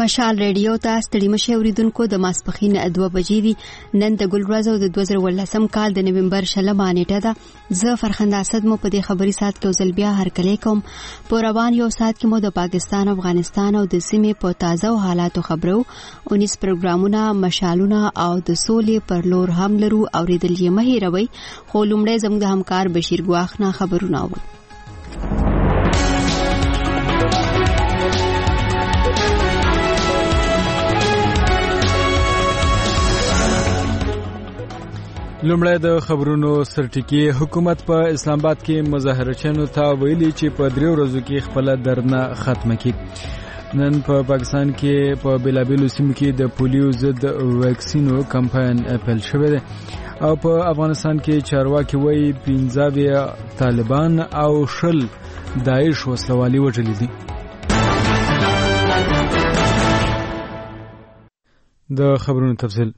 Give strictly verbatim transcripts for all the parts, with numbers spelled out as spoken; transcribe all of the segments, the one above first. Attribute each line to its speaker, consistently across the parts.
Speaker 1: مشال ریډیو ته ستړي مشه اوریدونکو د ماسپخین دوه بجې دي نن د ګل ورځ او د دوه زره ولسم کال د نومبر شلمه نیټه ده زه فرخنده اسد مو په دې خبري سات کې وزل بیا هر کله کوم په روان یو سات کې مو د پاکستان افغانستان او د سیمې په تازه حالاتو خبرو انیس پروګرامونه مشالونه او د سولې پر لور هم لرو اوریدل یې مه هیروئ خو لومړی زموږ د همکار بشیر ګواخ نه خبرونه اورو
Speaker 2: لومړی د خبرونو سرټکی حکومت په اسلام آباد کې مظاهرچیانو ته ویلي چې په دریو ورځو کې خپل درنه ختمه کړي نن په پا پاکستان کې په بیلابیلو سیمو کې د پولیو ضد ویکسینو کمپاین پیل شوی دی او په افغانستان کې چارواکي وایي پنځه طالبان او شل داعش وسلوالي وژلي دي د خبرونو تفصیل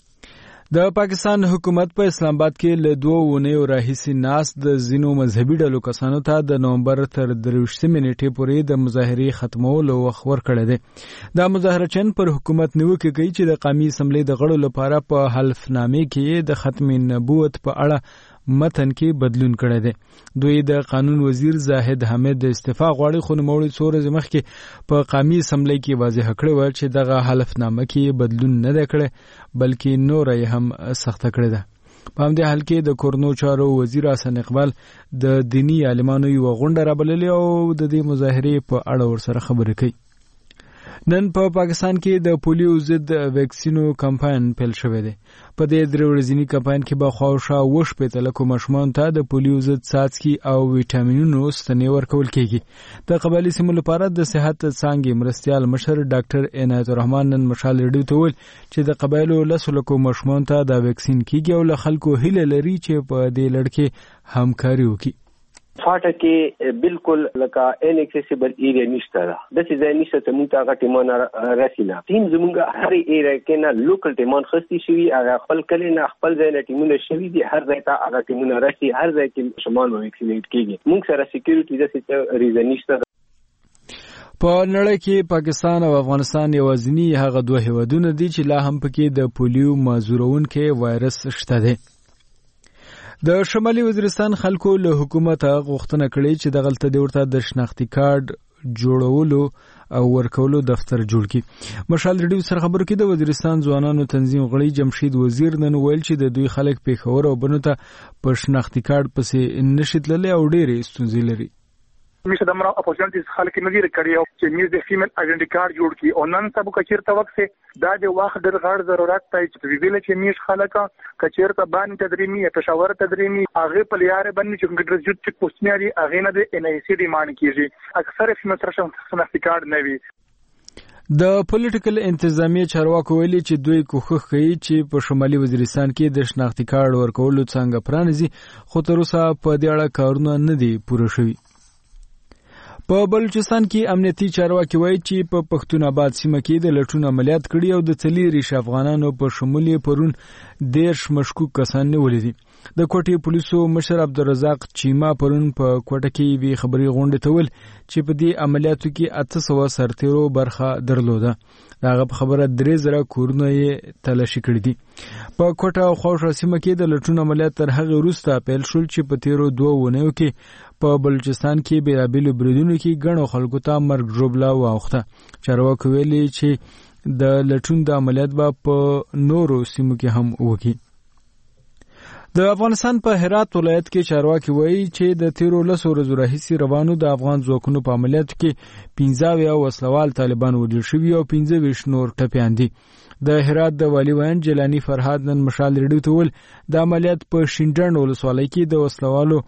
Speaker 2: د پاکستان حکومت په اسلام آباد کې له دوه اونیو راهیسې ناس د ځینو مذهبي ډلو کسانو ته د نومبر تر درویشتمې نیټې پورې د مظاهرې ختمولو وخت ورکړی دی دا مظاهرچیان پر حکومت نیوکې کوي چې د قومي اسمبلۍ د غړو لپاره په حلفنامې کې د ختم نبوت په اړه متن کې بدلون کړی دی دوی د قانون وزیر زاهد حمید د استعفا غواړي خو نوموړي څو ورځې مخکې په قومي اسمبلۍ کې واضح کړی و چې دغه حلفنامه کې بدلون نه دی کړی بلکې نور یې هم سخته کړې ده په همدې حال کې د کورنو چارو وزیر حسن اقبال د دینی عالمانو یو غونډه رابللې او د دې مظاهرې په اړه ورسره خبرې کوي نن په پا پاکستان کې د پولیو ضد ویکسینو کمپاین پیل شوی دی په دې درې ورځني کمپاین کې به خواوشا وش په تلکو ماشومان ته د پولیو ضد څاڅکي او ویټامینونو ستنې ورکول کیږي د قبایلي سیمو لپاره د صحت څانګې مرستیال مشر ډاکټر عنایت الرحمن نن مشال ریډیو ته ویل چې د قبایلو لسو لکو ماشومان ته دا ویکسین کیږي او له خلکو هیله لري چې په دې لړ کې همکاري وکړي
Speaker 3: فاټه کې بالکل لکه ان اکسیسیبل ایریا نشته ده د څه ځای نشته چې موږ هغه ټیمان راسینا تیم زموږ هر ایریا کې نه لوکل ټیمان خستی شوی هغه خپل کلی نه خپل ځای نه ټیمونه شوی دي هر ځای ته هغه ټیمونه راسي هر ځای کې شمال ویکسینیټ کیږي موږ سره سکیورټي د څه ریزن نشته
Speaker 2: په نړۍ کې پاکستان او افغانستان یوازینی هغه دوه هیوادونه دي چې لا هم پکې د پولیو مازورونکي وایرس شته دي د شمالي وزیرستان خلکو له حکومت غوښتنه کړې چې دغلته د ورته د شناختی کارت جوړولو او ورکولو دفتر جوړ کړي مشال ریډیو سره خبرو کې د وزیرستان ځوانانو تنظیم غړي جمشید وزیر نن ویل چې د دوی خلک پیښور او بنو ته په شناختی کارت پسې نشي تللی او ډېرې ستونزې لري
Speaker 4: میشه د مرا اپورچونټیز خلک نظیر کړی او چې میز د فیمیل آیډنټی کارت جوړ کی او نن سبا کچیرته وخت سے دا د وخت د غړ ضرورت ته چې ویل چې میش خلک کچیرته باندې تدریمی یا پېښور تدریمی هغه په لیاره باندې چې ګډرجوت چې پوسټنیاري هغه نه د ان ای سی ډیماند کیږي اکثر فیمیل سره شناختی کارت نه وي
Speaker 2: د پولیټیکل انتظامیه چارواکو ویلي چې دوی کوښښ کوي چې په شمالي وزیرستان کې د شناختی کارت ورکولو څنګه پرانیزي خو تر اوسه په دې اړه کارونه نه دي پوره شوي په بلوچستان کې امنیتي چارواکي وایي چې په پښتون آباد سیمه کې د لټون عملیات کړي او د څلېریش افغانانو په شمول پرون دیرش مشکوک کسان نیولي دي د کوټې پولیسو مشر عبدالرزاق چیما پرون په کوټه کې وی خبري غونډه ته ویل چې په دې عملیاتو کې اته سوه سرتیرو برخه درلوده داغه په خبره درې زره کورونه یې تلاشي کړي دي په کوټه او خوشا سیمه کې د لټون عملیات تر هغه وروسته پیل شول چې په تیرو دوه ونیو کې په بلوچستان کې بیلابیلو بریدونو کې ګڼو خلکو ته مرګ ژوبله واوښته چارواکو ویلي چې د لټون د عملیات به په نورو سیمو کې هم وکړي د افغانستان په هرات ولایت کې چارواکي وایي چې د تیرو لسو ورځو راهیسې روانو د افغان ځواکونو په عملیاتو کې پنځه اویا وسلوال طالبان وژل شوي او پنځه ویشت نور ټپیان دي د هرات د والي ویان جیلاني فرهاد نن مشال ریډیو ته ویل د عملیات په شینډنډ ولسوالۍ کې د وسلوالو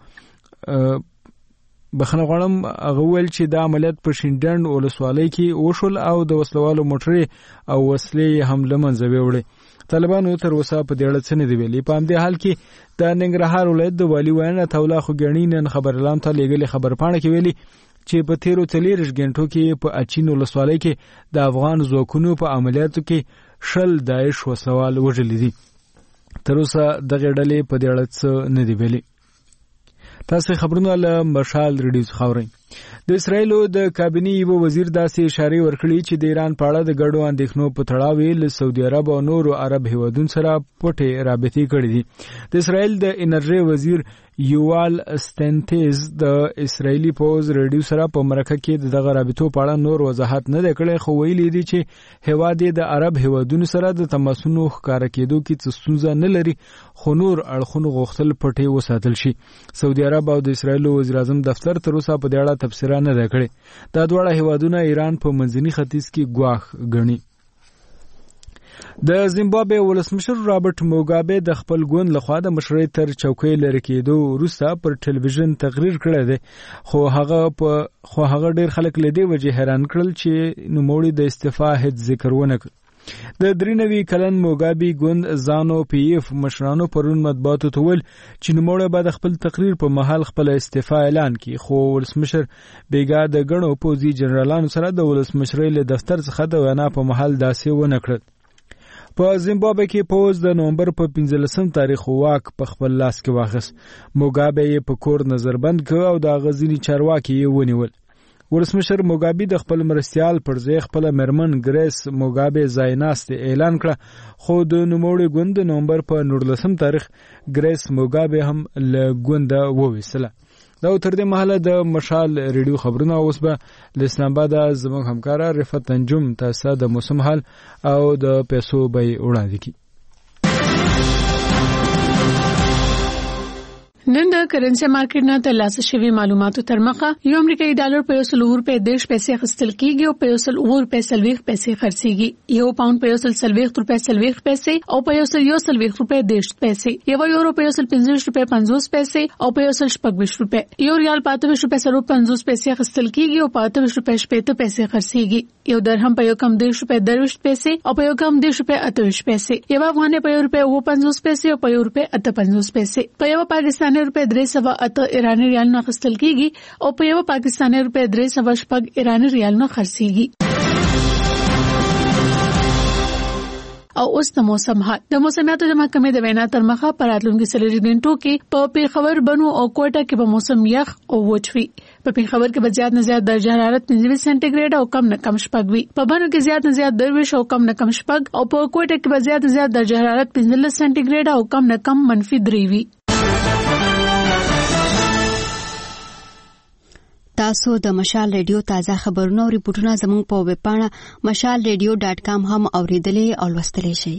Speaker 2: بخنه غواړم هغه ویل چې د عملیات په شینډنډ ولسوالۍ کې وشول او د وسلوالو موټرې او وسلې هم له منځه وړې طالبانو تر اوسه په دې اړه څه نه دي ویلي په همدې حال کې د ننګرهار ولایت د والي ویان عطاالله خوګیاڼي نن خبرلام ته لیږلې خبرپاڼه کې ویلي چې په تیرو څلېرویشت غنټو کې په اچین ولسوالۍ کې د افغان ځواکونو په عملیاتو کې شل داعش وسلوال وژلي دي تر اوسه دغه ډلې په دې اړه څه نه دي ویلي تاسو خبرونه له مشال ریډیو خاورئ. د اسرایلو د کابینې یو وزیر داسې اشاره ورکړي چې د ایران په اړه د ګډو اندېښنو په تړاو له سعودي عرب او نورو عرب هیوادونو سره پټې رابطې کړې دي. د اسرایل د انرژي وزیر یوال ستنتیز د اسرایلی پوز ریډیو سره په مرکه کې دغه رابطو په اړه نور وضاحت نه کړي، خو ویلي دي چې هیواد د عرب هیوادونو سره د تماسونو ښکارا کېدو کې څه ستونزه نه لري، خو نور اړخونو غوښتل پټې وساتل شي. سعودي عرب او د اسرایل وزیر اعظم دفتر تر اوسه په دې اړه تبصره نه ده کړې. دا دواړه هیوادونه ایران په منځني ختیځ کې ګواښ ګڼي. د زیمبابوې ولسمشر رابرټ موګابه د خپل ګوند لخوا د مشرۍ تر چوکۍ لرې کېدو وروسته پر ټلویزیون تقریر کړی دی، خو هغه په خو هغه ډېر خلک له دې وجې حیران کړل چې نوموړي د استعفا هیڅ ذکر ونه کړ. د درې نوي کلن موګابه ګوند زانو پی اف مشرانو پرون مطبوعاتو ته ویل چې نوموړی به د خپل تقریر په مهال خپل استعفا اعلان کړي، خو ولسمشر بیګا د ګڼو پوځي جنرالانو سره د ولسمشرۍ له دفتر څخه د وینا په مهال داسې ونه کړل. په زیمبابوې کې پوز د نومبر په پنځلسم تاریخ واک په خپل لاس کې واخیست. موګابه یې په کور نظربند کړ او د غزنی چارواکي یې ونیول. ولسمشر موګابه د خپل مرستيال پر ځای خپل مرمن ګریس موګابه ځایناست اعلان کړ، خو د نوموړي ګوند د نومبر په نولسم تاریخ ګریس موګابه هم له ګونده وویستله. دا تر دې مهاله د مشال ریډیو خبرونه اوس به له اسلام آباد زموږ همکار رفعت انجم تاسو د موسم حال او د پیسو به وړاندې کړي.
Speaker 5: نن د کرنسي مارکیټ نه ترلاسه شوی معلوماتو تر مخه یو امریکایي ډالر په یو سل روپے دیش پیسې خستل کیږي او په یو سل روپے سلويخ پیسې خرڅيږي. یو پاوند په یو سل سلويخ روپے سلويخ پیسې او په یو سل یو سلويخ روپے دیش پیسې. یو یورو په یو سل پنځه روپے پنځوس پیسې او په یو سل شپږ روپے. یو ریال په اته روپے سره پنځوس پیسې خستل کیږي او په اته روپے شپږ پیسې خرڅيږي. یو درهم په یو کم دیش روپے درويش پیسې او په یو کم دیش روپے اتهویش پیسې. یو افغاني په یو روپے و پنځوس پیسې او په یو روپے اته پنځوس پیسې. په یو پاکستاني روپے درې سوه اته ایرانی ریال نه خستل کیږي او په یو پاکستاني روپے درې سوه شپږ ایرانی ریال نه خرڅيږي. او اوس د موسم حال. د موسمیاتو د محکمې د وینا تر مخه په راتلونکي څلورو غنټو کې په پیښور بنو او کوټه کې به موسم یخ او وچ وي. په پیښور کې به زیات نه زیات درجه حرارت پنځه سانتي ګریډ او کم نه کم شپږ وي. په بنو کې زیات نه زیات درویش او کم نه کم شپږ او په کوټه کې به زیات نه زیات درجه حرارت پنځه سانتي ګریډ او کم نه کم منفي درې وي.
Speaker 1: تاسو د مشال ریډیو تازه خبرونه او ریپورتونه زموږ په ویب پاڼه مشال ریډیو ډاټ کام هم اوریدلې او لوستلې شئ.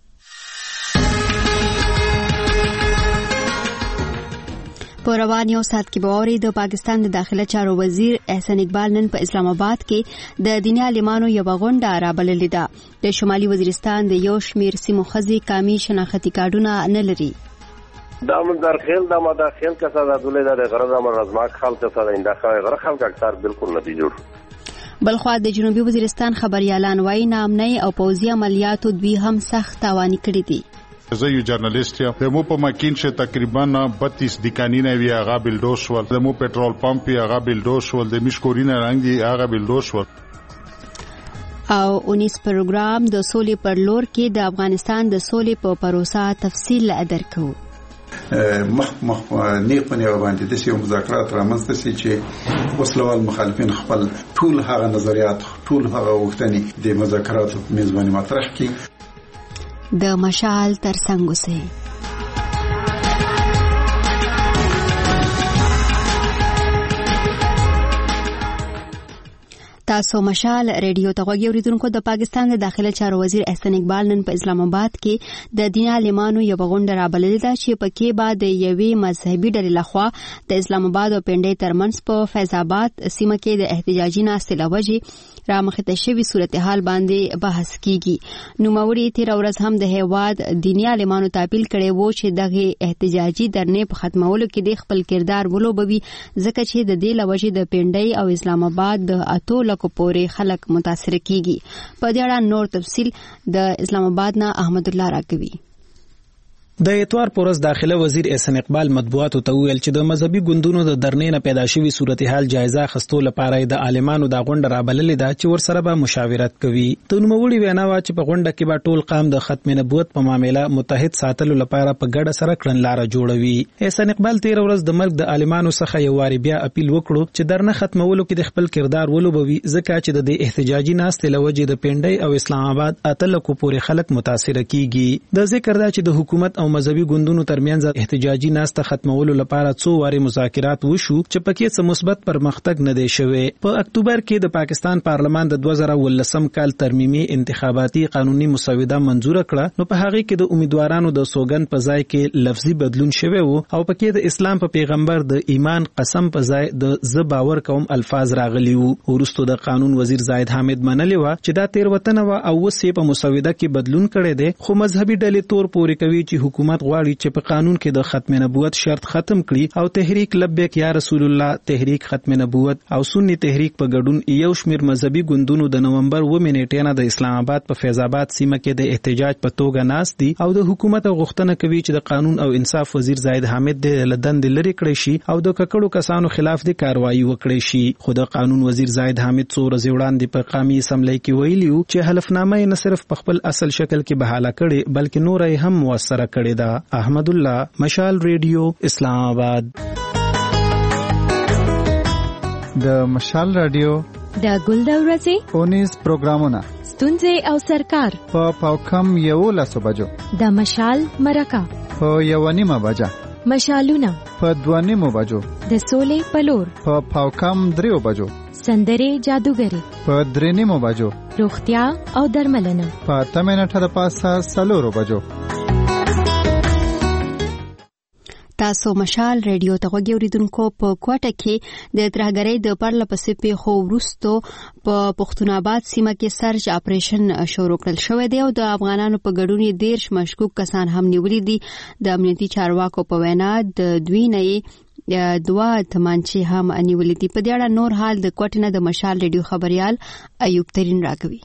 Speaker 1: په روان یو سات کې به اوري د پاکستان د داخله چارو وزیر احسان اقبال نن په اسلام آباد کې د دیني عالمانو یو غونډه رابللې ده. د شمالي وزیرستان د یو شمیر سیمو خزي کامي شناختی کارډونه نه لري.
Speaker 6: دا مدار خیل دا مدار خیل کا ساده دولې دا غرض امر رزماک خلک سره انده غره خلک اکثر بالکل نه دي جوړ.
Speaker 1: بلخوا د جنوبي وزیرستان خبريالان وايي نامنۍ او پوځي عملیاتو دوی هم سخت تاواني کړی دي.
Speaker 7: زه یو جرنالیست یم. د مو په ماکین شه تقریبا بتیس دکانینه وی هغه بلډوس ول. د مو پټرول پمپ یې هغه بلډوس ول. د مشکورینه رنگ دی هغه بلډوس ول.
Speaker 1: او اونیس پروګرام د سولې پر لور کې د افغانستان د سولې په پروسه تفصیل درکو.
Speaker 8: مخ مخ نه په نیو باندې د سیمو مذاکرات رامنځته سي چې وسلوال مخالفین خپل ټول هغه نظریات ټول هغه وختنی د مذاکراتو په میزباني مطرح کړي.
Speaker 1: د مشال ترڅنګ اوسئ. تاسو مشال ریډیو ته غوږی اوریدونکو. د پاکستان د داخله چارو وزیر احسان اقبال نن په اسلام آباد کې د دیني عالمانو یو غونډه رابللې ده چې پکې بعد یوې مذهبي ډلې لخوا د اسلام آباد او پنډۍ ترمنځ په فیض آباد سیمه کې د احتجاجي ناستې لوجې رامخته شوی صورتحال باندې بحث کیږي. نوموړي تیر ورځ هم د هیواد دیني عالمانو ته اپیل کړی وو چې دغه احتجاجي درنې په ختمولو کې د خپل کردار ولوبوي ځکه چې د دې لوجې د پنډۍ او اسلام آباد د اتو کو پورې خلک متاثر کیږي. په دې اړه نور تفصیل د اسلام آباد نه احمد الله راکوي.
Speaker 9: د اتوار پورس داخله وزیر احسان اقبال مطبوعاتو ته ویل چې د مذهبي ګوندونو د درنې نه پیدا شوی صورتحال جایزه اخیستو لپاره د عالمانو د غونډه رابللې ده چې ورسره به مشاورت کوي. د نوموړي وینا وا چې په غونډه کې به ټول قام د ختم نبوت په معاملې متحد ساتلو لپاره په ګډه سره کړنلاره جوړوي. احسان اقبال تیر ورځ د مرګ د عالمانو څخه یو واری بیا اپیل وکړو چې درنه ختمولو کې د خپل کردار ولوبوي ځکه چې د احتجاجي ناستې لوجې د پنډۍ او اسلام آباد اتلکو پورې خلک متاثر کیږي. د ذکر دا چې د حکومت او مذهبي ګوندونو ترمنځ احتجاجي ناسته ختمولو لپاره څو واری مذاکرات وشو چې پکې څه مثبت پرمختګ نه دی شوی. په اکتوبر کې د پاکستان پارلمان د دوه زره ولسم کال ترمیمي انتخاباتي قانوني مسوده منزور کړه، نو په هغه کې د امیدوارانو د سوګند په ځای کې لفظي بدلون شوی وو او پکې د اسلام په پیغمبر د ایمان قسم په ځای د ز باور کوم الفاظ راغلي وو. ورستو د قانون وزیر زاهد حامد منلی و چې دا تیروتنه و او وسې په مسوده کې بدلون کړي دي، خو مذهبي ډلې تور پوري کوي چې حکومت غواړي چې په قانون کې د ختم نبوت شرط ختم کړي او تحریک لبیک یا رسول الله، تحریک ختم نبوت او سنی تحریک په ګډون یو شمیر مذهبي ګوندونو د نومبر و منېټه نه د اسلام آباد په فیض آباد سیمه کې د احتجاج په توګه ناس دي او د حکومت غوښتنه کوي چې د قانون او انصاف وزیر زاهد حامد د لدن د لری کړی شي او د ککړو کسانو خلاف د کاروایی وکړي شي. خو د قانون وزیر زاهد حامد څو ورځې وړاندې په قومي اسمبلی کې ویلیو چې حلفنامه نه صرف په خپل اصل شکل کې بحاله کړي بلکې نور یې هم موثره کړي ده. احمد الله، مشال ریډیو، اسلام آباد.
Speaker 10: د مشال رادیو
Speaker 11: د ګل د ورځې
Speaker 10: اونیز پروګرامونه
Speaker 11: ستونزې او سرکار
Speaker 10: په پاوکم یو لسو بجو
Speaker 11: د مشال مرکه
Speaker 10: په یو نیمه بجه
Speaker 11: مشالونه
Speaker 10: په دوه نیمو بجو
Speaker 11: د سولې پلور
Speaker 10: په پاوکم دریو بجو
Speaker 11: سندرې جادوګری
Speaker 10: په درې نیمو بجو
Speaker 11: روغتیا او درملنه په
Speaker 10: اته منټه د پاسه څلورو بجو.
Speaker 1: تاسو مشال ریډیو ته غوږی اوریدونکو په کوټه کې د ترهګرۍ د پرله پسې پیښو وروستو په پښتون آباد سیمه کې سرج اپریشن شروع کړل شوی دی او د افغانانو په ګډون دیرش مشکوک کسان هم نیولي دي. د امنیتي چارواکو په وینا د دوی نه دوه تمانچې هم نیولې دي. په دې اړه نور حال د کوټې نه د مشال ریډیو خبريال ایوب ترین راکوي.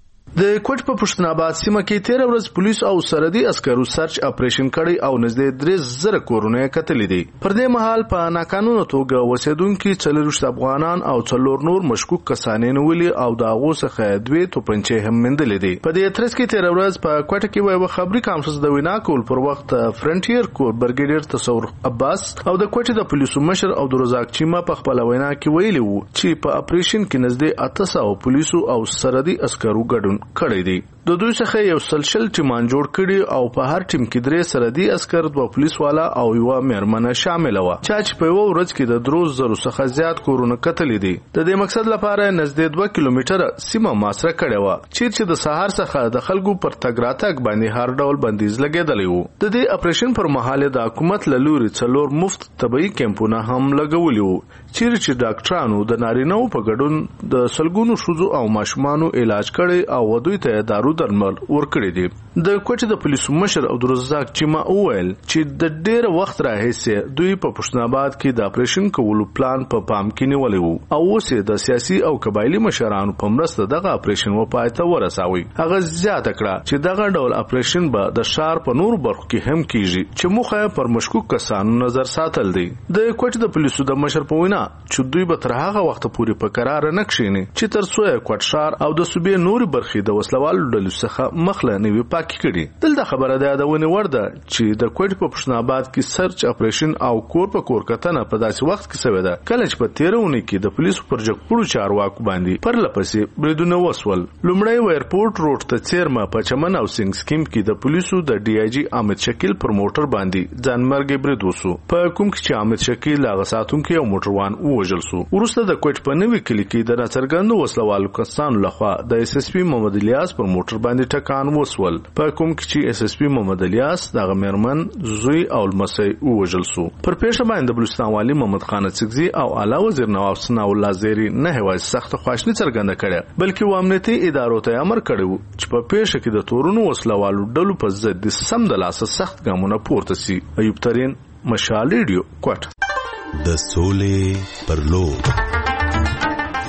Speaker 12: د کوټ په پښتون آباد سیمه کې تیر ورځ پولیس او سرحدي عسکرو سرچ اپریشن کړی او نږدې درې زره کورونه کتلې دي. پر دې مهال په ناقانونه توګه وسیدونکو څلورشت افغانان او څلور نور مشکوک کسان نیولي او د هغو څخه دوه توپنچې هم موندلې دي. په دې ترڅ کې تیر ورځ په کوټ کې یو خبري کانفرنس د وینا کول پر وخت فرنټیر کور برګیډیر تصور عباس او د کوټ د پولیسو مشر او د رزاق چیما په خپل وینا کې ویلي وو چې په اپریشن کې نږدې اته سوه پولیسو او سرحدي عسکرو ګډون کړی دی. د دوی څخه یو سلسل ټیمان جوړ کړي او په هر ټیم کې درې سرحدي عسكر، دوه پولیس والا او یو میرمنه شامل و چې په یو ورځ کې د درو زرو څخه زیات کورونه کتلې دي. د دې مقصد لپاره نږدې دوه کیلومتره سیمه محاصره کړې و چې د سهار څخه د خلکو پر تګ راتګ باندې هر ډول بندیز لګېدلی و. د دې اپریشن پر مهال د حکومت له لوري څلور مفت طبي کیمپونه هم لګولي وو چې ډاکټرانو د نارینه‌و په ګډون د سلګونو ښځو او ماشومانو علاج کړي او ودوی ته دارو درمل ورکړي دي. د کوټ د پولیسو مشر عبدالرزاق چیما وویل چې د ډېر وخت راهیسې دوی په پښتون آباد کې د اپریشن کولو پلان په پام کې نیولی وو او اوس د سیاسي او قبایلی مشرانو په مرسته دغه اپریشن و پای ته ورساوي. هغه زیاته کړه چې دغه ډول اپریشن به د ښار په نورو برخو کې هم کیږي چې موخه پر مشکوک کسانو نظر ساتل دی. د کوټ د پولیسو د مشر په وینا چې دوی به تر هغه وخت پورې په قرار نه کښیني چې تر څو کوټ ښار او د صوبې نورې برخې د وسلوالو ډلو څخه مخله نوي پاکي کړي. دلته خبره ده د ونی ورده چې د کوټ په پښتون آباد کې سرچ اپریشن او کور په کور کتنه په داسې وخت کې شوې ده کله چې په تیرونه کې د پولیسو پر جګپړو چارواکو باندې پر لپسې بریدونه وسول. لومړی وایرپورټ روډ ته چیرمه په چمن او سنگ سکیم کې د پولیسو د ډي آی جی احمد شکیل پر موټر باندې ځانمرګي برید وسو په کوم کې چې احمد شکیل هغه ساتونکو او موټروان ووژل سو. وروسته د کوټ په نوي کلی کې د ناڅرګندو وسلوالو کسانو لخوا د اس اس پی محمد الیاس پر موټر باندې ټکان وسول په کوم کې چې اس اس پی محمد الیاس دغه میرمن زوی او لمسی ووژل سو. پر پیښه باندې بلوچستان والی محمد خان سګزی او اعلی وزیر نواب ثناء الله زیری نه هوای سخت خواشنی څرګنده کړه بلکې و امنیتي ادارو ته امر کړو چې په پیښه کې د تورونو وسلوالو ډلو په ضد د سم د لاسه سخت ګامونه پورته سي. ایوب ترین، مشال ریډیو، کوټ.
Speaker 13: د سولې پر لور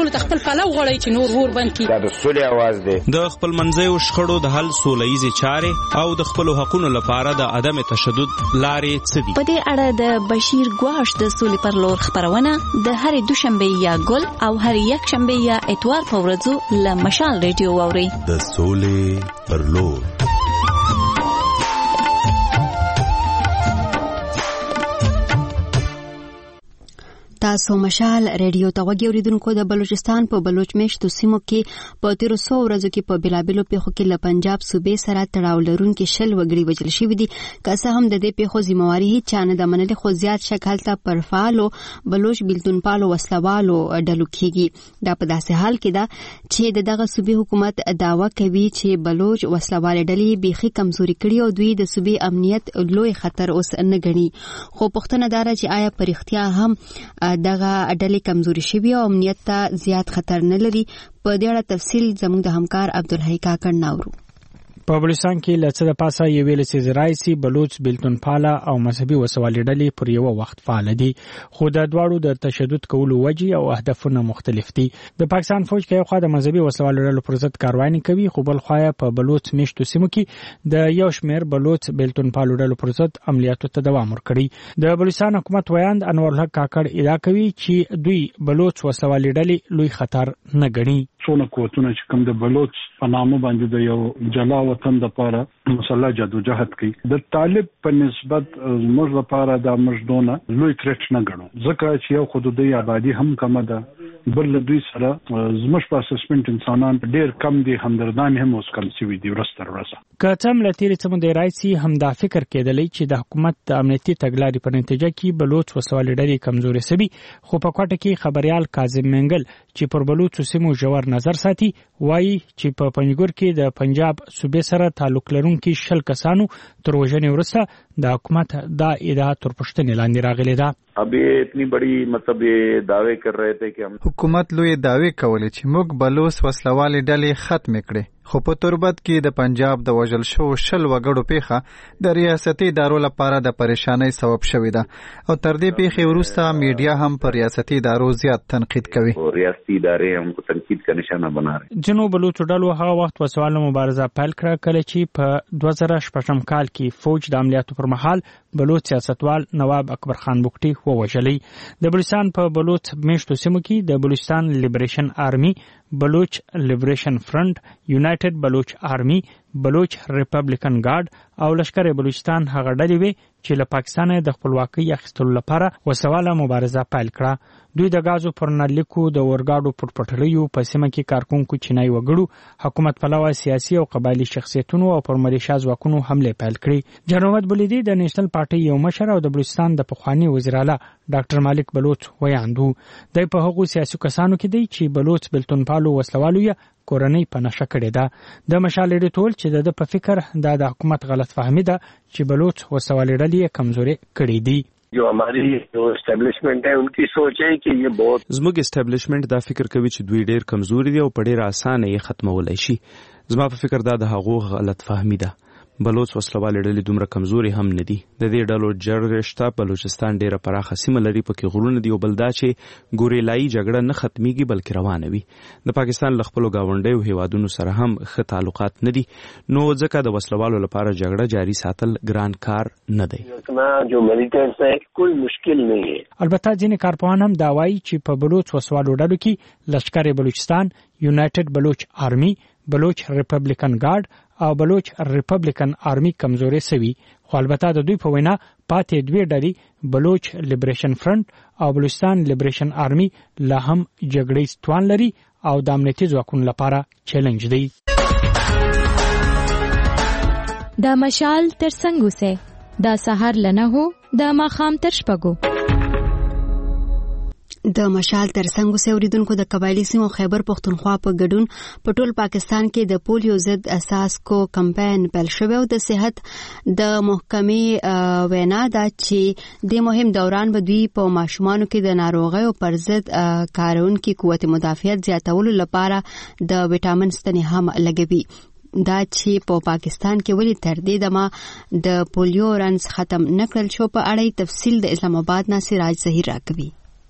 Speaker 13: ټول خپل پلو غړي چې نور ور بند کی.
Speaker 14: دا د سولې आवाज دی.
Speaker 15: د خپل منځي شخړو د حل سولهیزي چارې او د خپل حقوقو لپاره د عدم تشدد لارې څه دي.
Speaker 16: په دې اړه د بشیر ګواش د سولې پر لور خبرونه د هرې دوشنبه یا ګل او هرې یک شنبه یا اتوار په ورځو له مشال ریډیو واوري.
Speaker 17: د سولې پر لور.
Speaker 1: تاسو مشال ریډیو ته وګورئ. اوریدونکو د بلوچستان په بلوچ میشتو سیمو کې په تیر څو ورځو کې په بلابلو پیښو کې له پنجاب صوبې سره تړاو لرونکي شل وګړي وژل شوي دي. که څه هم د دې پیښو ذمہواري هیڅ چا نه ده منلې، خو زیات شک هلته پر فعالو بلوچ بیلتونپالو وسلوالو ډلو کېږي. دا په داسې حال کې ده چې د دغه صوبې حکومت دعوه کوي چې بلوچ وسلوال ډلې بیخي کمزوري کړي او دوی د صوبې امنیت لوی خطر اوس نه ګڼي. خو پوښتنه دا ده چې آیا په رښتیا هم دغه ډلې کمزوري شوي او امنیت ته زیات خطر نه لري؟ په دې اړه تفصیل زموږ د همکار عبدالحی کاکړ ناورو.
Speaker 9: په بلوچستان کې لڅ د پاسه یو ویل چې زرايسي بلوچ بیلتون پاله او مذهبي وسوالي ډلې پر یو وخت فعال دي، خو د دواړو د تشدد کولو وجې او اهدافونه مختلف دي. د پاکستان فوج کې یو خوا د مذهبي وسوالي ډلو پر ضد کاروانی کوي، خو بل خوا په بلوچ میشتو سیمو کې د یو شمېر بلوچ بیلتون پالو ډلو پر ضد عملیاتو ته دوام ورکړي. د بلوچستان حکومت ویاند انور الحق کاکړ ادعا کوي چې دوی بلوچ وسوالي ډلې لوی خطر نه ګڼي.
Speaker 18: څونه قوتونه چې کوم د بلوچ په نامه باندې د یو جلا وطن د لپاره مسلح جدوجہد کوي، د طالب په نسبت موږ لپاره د مجدونه لوی تریټ نه ګڼو، ځکه چې یو حدودي آبادی هم کم ده، بل دوی سره زموږ په اسسمنت انسانان ډیر کم دي، همدردان هم اوس کم شوي دي ورسته ورسته.
Speaker 9: کتم لتیری څه مده راځي هم دا فکر کېدلی چې د حکومت د امنیتي تګلارې په نتیجه کې بلوچ وسوالي ډلې کمزوري سوي، خو په کوټه کې خبريال کاظم منګل چې پر بلوچ سیمو ژور نظر ساتي وایي چې په پنجګور کې د پنجاب صوبې سره تعلق لرونکي شل کسانو تر وژنې وروسته د حکومت دا ادعا تر پوښتنې لاندې راغلې ده.
Speaker 19: اب یہ اتنی بڑی مطلب یہ دعوے کر رہے تھے کہ ہم
Speaker 10: حکومت لوی دعوے کولې چې موږ بلوچ وسلوالي ډلې ختم کړې، خو په تربت کې د پنجاب د وژل شو شل وګړو پیښه د ریاستي ادارو لپاره د پریشانۍ سبب شوې ده او تر دې پیښې وروسته میډیا هم پر ریاستي ادارو زیات تنقید کوي
Speaker 19: او ریاستي ادارې هم کو تنقید کا نشانه بنا رہے.
Speaker 9: جنوب بلوچ ډلو هغه وخت وسوالو مبارزه پیل کړه کله چې په دوه زره شپږم کال کې فوج د عملیاتو پر مهال بلوچ سیاستوال نواب اکبر خان بوکټي ووژلی. د بلوچستان په بلوچ میشتو سیمو کې د بلوچستان لیبریشن آرمی، بلوچ لیبریشن فرنٹ، یونایټډ بلوچ آرمی، بلوچ ریپبلیکن گارد او لشکر بلوچستان هغه ډلې وې چې له پاکستان د خپلواکۍ اخیستلو لپاره وسواله مبارزه پیل کړه. دوی د غازو پر نلیکو د ورګاډو پر پټلیو په سیمه کې کارکونکو چینای وګړو حکومت پلوه سیاسي او قبایلی شخصیتونو او پر ملیشیا ځواکونو حمله پیل کړې. جنومت بلیدي د نېشنل پارټي یو مشر او د بلوچستان د پخوانی وزیر اعلی ډاکټر مالک بلوچ ویاندو د په هغو سیاسي کسانو کې دی چې بلوچ بلتون پالو وسلوالو یا کورنۍ په نشه کړې ده. د مشال ډیټول چې د په فکر د حکومت غلط فهمي ده چې بلوچ وسوالي ډلې کمزوري کړې دي.
Speaker 6: جو ہماری جو اسٹیبلشمنٹ ہے ان کی سوچ ہے کہ یہ بہت
Speaker 15: زموږ اسټیبلشمنت دا فکر کوي چې دوی ډیر کمزوري دي او په ډیر اسانه یې ختمولای شي. زما په فکر دا د هغو غلط فهمي ده. بلوچ وسلوال ډلې دومره کمزوري هم نه دي. د دې ډلو جوړښت بلوچستان ډیره پراخه سیمه لري، پکې غرونه دي او بل دا چې ګوریلایي جګړه نه ختميږي بلکې روانه وي. د پاکستان له خپلو گاونډیو هیوادونو سره هم ښه تعلقات نه دي، نو ځکه د وسلوالو لپاره جګړه جاري ساتل ګران کار نه دی.
Speaker 6: جو ملیټنټس ہے کوئی مشکل نه دی.
Speaker 9: البته ځینې کارپوهان هم دا وایي چې په بلوچ وسوالو ډلو کې لشکر بلوچستان، یونایټډ بلوچ آرمی، بلوچ ریپبلیکن گارد او بلوچ ریپبلیکن آرمی کمزوري سوي، خو البته د دوی په وینا پاتې دوی ډلې بلوچ لیبریشن فرنٹ او بلوچستان لیبریشن آرمی لا هم جګړې ستوان لري او د امنیتي ځواکونو لپاره چیلنج دی.
Speaker 11: دا مشال تر څنګه وسه دا سحر لنه هو دا ماخام تر شپږو.
Speaker 1: د مشال ترڅنګ اوسیدونکو د قبایلی سیمو خیبر پختونخوا په ګډون په ټول پاکستان کې د پولیو ضد اساس کو کمپاین پیل شوی او د صحت د محکمې وینا دا چې د مهم دوران به دوی په ماشومانو کې د ناروغیو پر ضد کارونکو قوت مدافعت زیاتولو لپاره د وټامین ستنې هم لګوي. دا چې په پاکستان کې ولې تر دې دمه د پولیو رنز ختم نکړل شو په اړه تفصیل د اسلام آباد نه سراج ظهیر راکوي.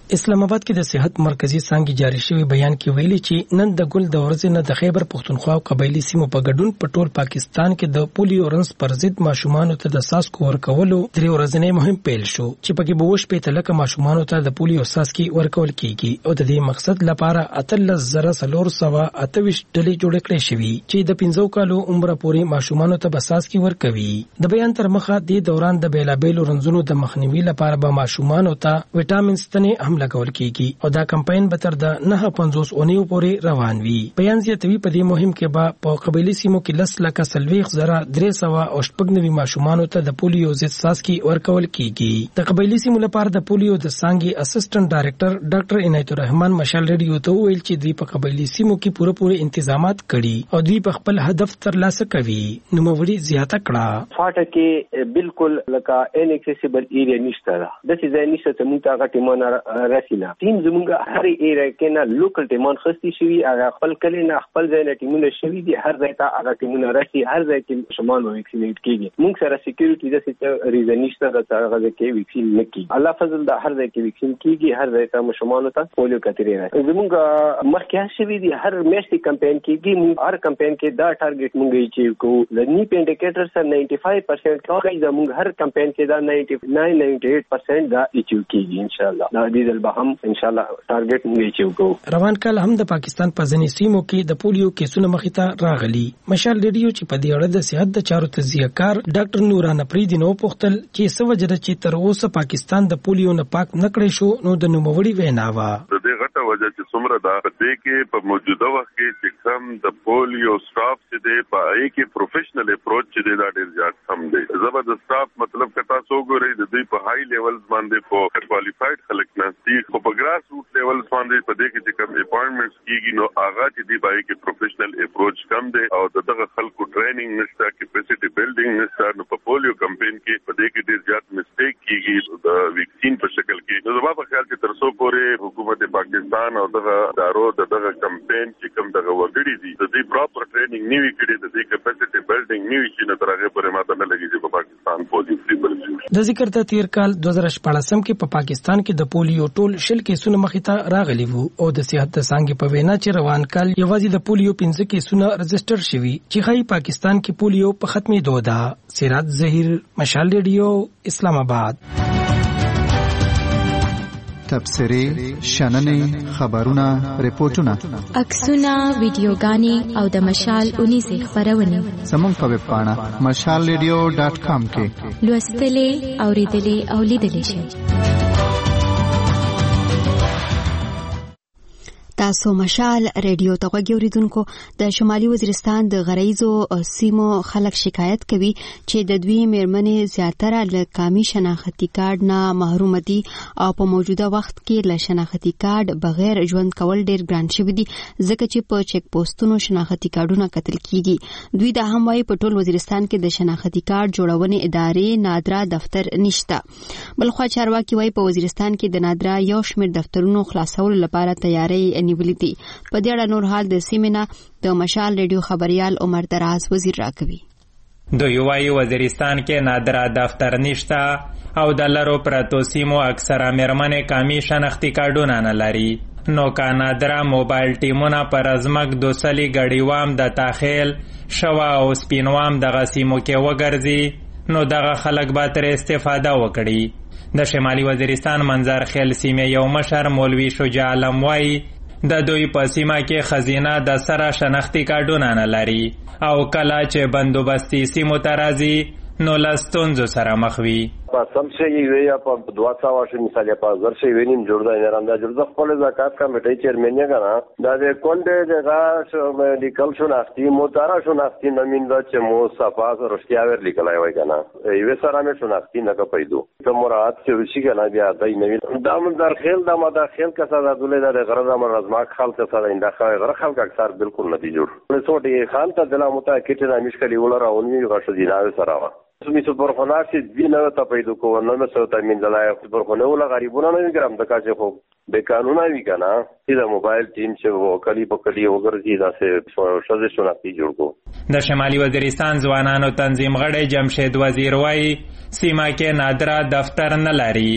Speaker 9: اسلام آباد کې د صحت مرکزی څنګه جاری شوی بیان کې ویلي چې نن د ګل د ورځې نه د خیبر پښتونخوا او قبایلی سیمو په ګډون په ټول پاکستان کې د پولیو رنس پر ضد ماشومان ته د ساسکو ورکولو درې ورځې مهم پیل شو چې پکې به وش په تلک ماشومان ته د پولیو ساسکی ورکول کیږي او د دې مقصد لپاره اتلس زره سلور سوا اتويش ډلې جوړ کړې شوی چې د پنځو کالو عمر پورې ماشومان ته به ساسکی ورکوي. د بیان تر مخه د دوران د بیلابېلو رنځونو د مخنیوي لپاره به ماشومان ته وټامین ستنې هم لګول کیږي او دا کمپاین به تر د نه پنځوس اونیو پورې روان وي. بیان زیاتوي په دې مهم کې به په قبایلی سیمو کې لس لکه سلويخ زره درې سوه او شپږ نوي ماشومان ته د پولیو ضد ساسکی ورکول کیږي. د قبایلی سیمو لپاره د پولیو د څانګې اسسټنټ ډایریکټر ډاکټر عنایت الرحمن مشال ریډیو ته ویل چې دوی په قبایلی سیمو کې پوره پوره تنظیمات کړي او دوی په خپل هدف ترلاسه کوي. نو موري زیاته کړه
Speaker 3: فاټه کې بالکل لکه ان اکسیسیبل ایریا نشته ده د څه ځای نشته ته مونږ هغه ټیمونه رسینا ټیم زمونږ هر ایریا کې نه لوکل ټیمان خستی شوی هغه خپل کلی نه خپل ځای نه ټیمونه شوی دي هر ځای ته هغه ټیمونه راسي هر ځای کې شمال ویکسینیټ کیږي مونږ سره سکیورټي د څه ریزن نشته دا هغه کې ویکسین نه کیږي الله فضل دا هر ځای کې ویکسین کیږي هر ځای ته مشمانو ته پولیو کتري راځي زمونږ مخکې شوی دي هر میاشتې کمپاین کیږي مونږ هر کمپاین کې دا ټارګټ مونږ یې چې کو د نیپ انډیکیټر سره نائنٹی فائیو پرسنٹ کوي دا مونږ هر کمپاین کې دا نائنٹی نائن نائنٹی ایٹ پرسنٹ دا اچیو کیږي ان شاء الله دا دې ځل به هم ان شاء الله ټارګټ مونږ اچیو کوو.
Speaker 9: روان کال هم د پاکستان په ځینې سیمو کې د پولیو کیسونه مخې ته راغلي. مشال ریډیو چې په دې اړه د صحت د چارو تجزیه کار ډاکټر نورانه پریدي نو پوښتل چې څه وجه ده چې تر اوسه پاکستان د پولیو نه پاک نه کړی شو. نو د نوموړي وینا وا
Speaker 6: د دې غټه وجه چې څومره دا دې کې په موجوده وخت کې چې کوم د پولیو سټاف چې دی په هغه کې پروفیشنل اپروچ چې دی دا ډېر زیات کم دی. زبردست سټاف مطلب کتا سو ګوري د دې په هاي لیول باندې په کوالیفاید خلک نه دي خو په ګراس روټ لیول باندې په دې کې چې کوم اپاینټمنټس کیږي نو هغه چې دی په کې پروفیشنل اپروچ کم دی او دغه خلکو ټریننګ نشته کیپاسټي بلډینګ نشته. نو په پولیو کمپاین کې په دې کې ډېر زیات میسټیک کیږي د ویکسین په شکل کې. نو زما په خیال کې تر څو پورې حکومت پاکستان او دغه ادارو دغه کمپاین چې کوم دغه وګړي دي د دې پراپر ټریننګ نیوي کړي د دې کیپاسټي بلډینګ نیوي چې نه ترغه پورې ماته نه لګي چې په پاکستان پولیو فری بل
Speaker 9: د ذکر ته تیر کال دوه زره شپږم کې په پاکستان کې د پولیو ټول شل کیسونه مخې ته راغلي وو او د صحت څنګه په وینا چې روان کال یوازې د پولیو پنځه کیسونه رجسټر شوي چې خای پاکستان کې پولیو په ختمې دوه. سراج ظهیر مشال ریډیو اسلام آباد.
Speaker 10: تبصرې شننې خبرونه ریپورتونه
Speaker 11: عکسونه ویډیوګانې او د مشال اونیزه خبرونه
Speaker 10: زموږ په ویب پاڼه مشال ریډیو ډاټ کام کې
Speaker 11: لوستلې اوریدلې او لیدلې شئ.
Speaker 1: تاسو مشال ریډیو ته غوږی اوریدونکو د شمالي وزیرستان د غریزو سیمو خلک شکایت کوي چې د دوی میرمنې زیاتره له قومي شناختی کارت نه محروم دي او په موجوده وخت کې له شناختی کارت بغیر ژوند کول ډیر ګران شوی دي ځکه چې په چک پوسټونو شناختی کارتونه کتل کیږي. دوی د هم وايي په ټول وزیرستان کې د شناختی کارت جوړونې ادارې نادرا دفتر نشته. بلخوا چارواکي وايي په وزیرستان کې د نادرا یو شمېر دفترونو خلاصولو لپاره تیاری نیولې دي. په دې اړه نور حال د سیمنا د مشال ریډیو خبريال عمر دراز وزیر راکوي.
Speaker 14: دوی وايي وزیرستان کې نادرا دفتر نشته او د لرو پرتو سیمو اکثره میرمنې قومي شناختی کارتونه نه لري. نو کا نادرا موبایل ټیمونه پر ازمک دوسلی غړیوام د تاخیل شوا او سپینوام دغه سیمو کې وګرځي نو دغه خلک به تر استفاده وکړي. د شمالي وزیرستان منظر خیل سیمه یو مشر مولوی شجاع علم وايي د دوی په سیمه کې خزینه د سره شناختی کارتونه نه لري او کله چې بندوبستي سیمو ته راځي نو له ستونزو سره مخ وي.
Speaker 6: په سم شي وي یا په دوه سوه شي مثال په زر شي وینم جوړ دی نه راندا جوړ د خپل زکات کمیټې چیرمن یې غنا دا د کونډه دغه لیکل شو ناستي موتارا شو ناستي نمین د چې مو صفا رښتیا ور لیکلای وای کنه یو سره مې شو ناستي نه کپیدو ته مراد چې شي کنه بیا دای نوی دا من در خیل دا ما داخل کسا د دولې د غرض امر رزماک خال کسا د انده غره خلک اکثر بالکل نه دي جوړ له سوټي خان ته د لا متاکد نه مشکل ولر او نی غشو دي نه سره سمې سپور خناس دي نه ته پیدا کو نه مې سو ته من دلای سپور خو نه ولا غریبونه نه ګرام د کاڅه خو به قانون وی کنه چې د موبایل ټیم چې وکړي په کلی وګرځي دا څه شوزه شناختی جوړ کو.
Speaker 14: د شمالي وزیرستان ځوانانو تنظیم غړی جمشید وزیر وايي سیمه کې نادرا دفتر نه لري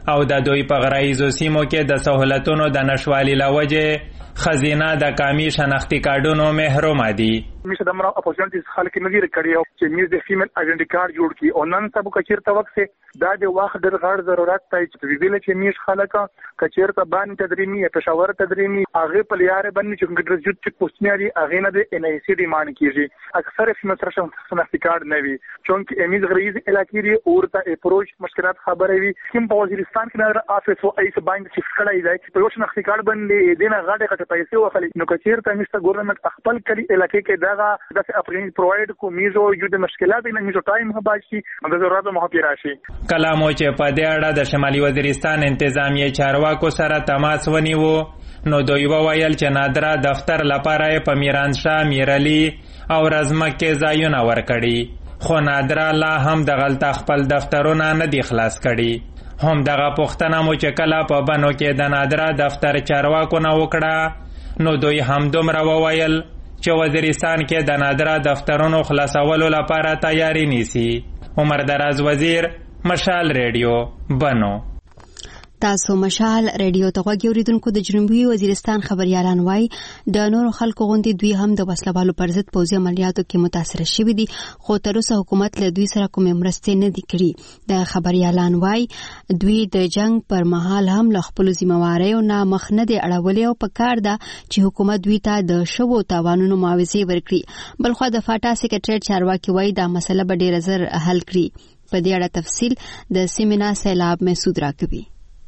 Speaker 14: او د دوی په غرایزو سیمو کې د سہولتونو د نشوالي لوجې خزینه د کامی شناختی کارډونو محروم دي.
Speaker 4: میشه د مرا اپورچونټیز خلک نظر کړی او چې میز د فیمیل آیډنټی کارت جوړ کی او نن تاسو کچیرته وخت دا د وخت د غړ ضرورت ته چې ویل چې میش خلک کچیرته باندې تدریمی یا پېښور تدریمی هغه په لیاره باندې چې ګډر جوړ چې پوسټنیاري هغه نه د ان ای سی ډیماند کیږي اکثر فیمیل شناختی کارت نه وي چونکه امیز غریز علاقې دی او ته اپروچ مشکلات خبره وي کوم په وزیرستان کې نه افیس او ایس باندې چې کړای دی چې په شناختی کارت باندې دینه غاډه کټه پیسې وخلي نو کچیرته میشته ګورنمنت خپل کلی علاقې کې دا د افرین پروواید کو میزو یو د مشکلات نه میزو ټایم هباشي د ضرورت مو پیراشي
Speaker 14: کلامو چې په دې اړه د شمالي وزیرستان انتظامی چارواکو سره تماس ونیو نو دوی وویل چې نادرا دفتر لپاره په میرانشاه میرعلی او رزمکه ځایونه ورکړي خو نادرا لا هم د غلط خپل دفترونه نه دی خلاص کړي هم دغه پښتنه مو چې کله په بنو کې د نادرا دفتر چارواکو نه وکړه نو دوی هم دومره وویل چې وزیرستان کې د نادرا دفترونو خلاصولو لپاره تیاری نیسي. عمر دراز وزیر، مشال ریډیو، بنو.
Speaker 1: تاسو مشال ریډیو ته غوږی اوریدونکو د جنوبي وزیرستان خبريالان وای د نورو خلکو غونډې دوی هم د وسلوالو پر ضد پوځي عملیاتو کې متاثر شوي دي خو تر اوسه حکومت له دوی سره کومې مرستې نه دي کړې. د خبريالان وای دوی د جنگ پر مهال هم له خپل ذمہواریو نه مخ نه دي اړولې او په کار ده چې حکومت دوی ته د شوو تاوانونو معاوضه ورکړي. بلخو د فاټا سیکریټریټ چارواکي وای دا مسله به ډېر زر حل کړي. په دې اړه تفصیل د سیمنا سیلاب مسعود راکوي.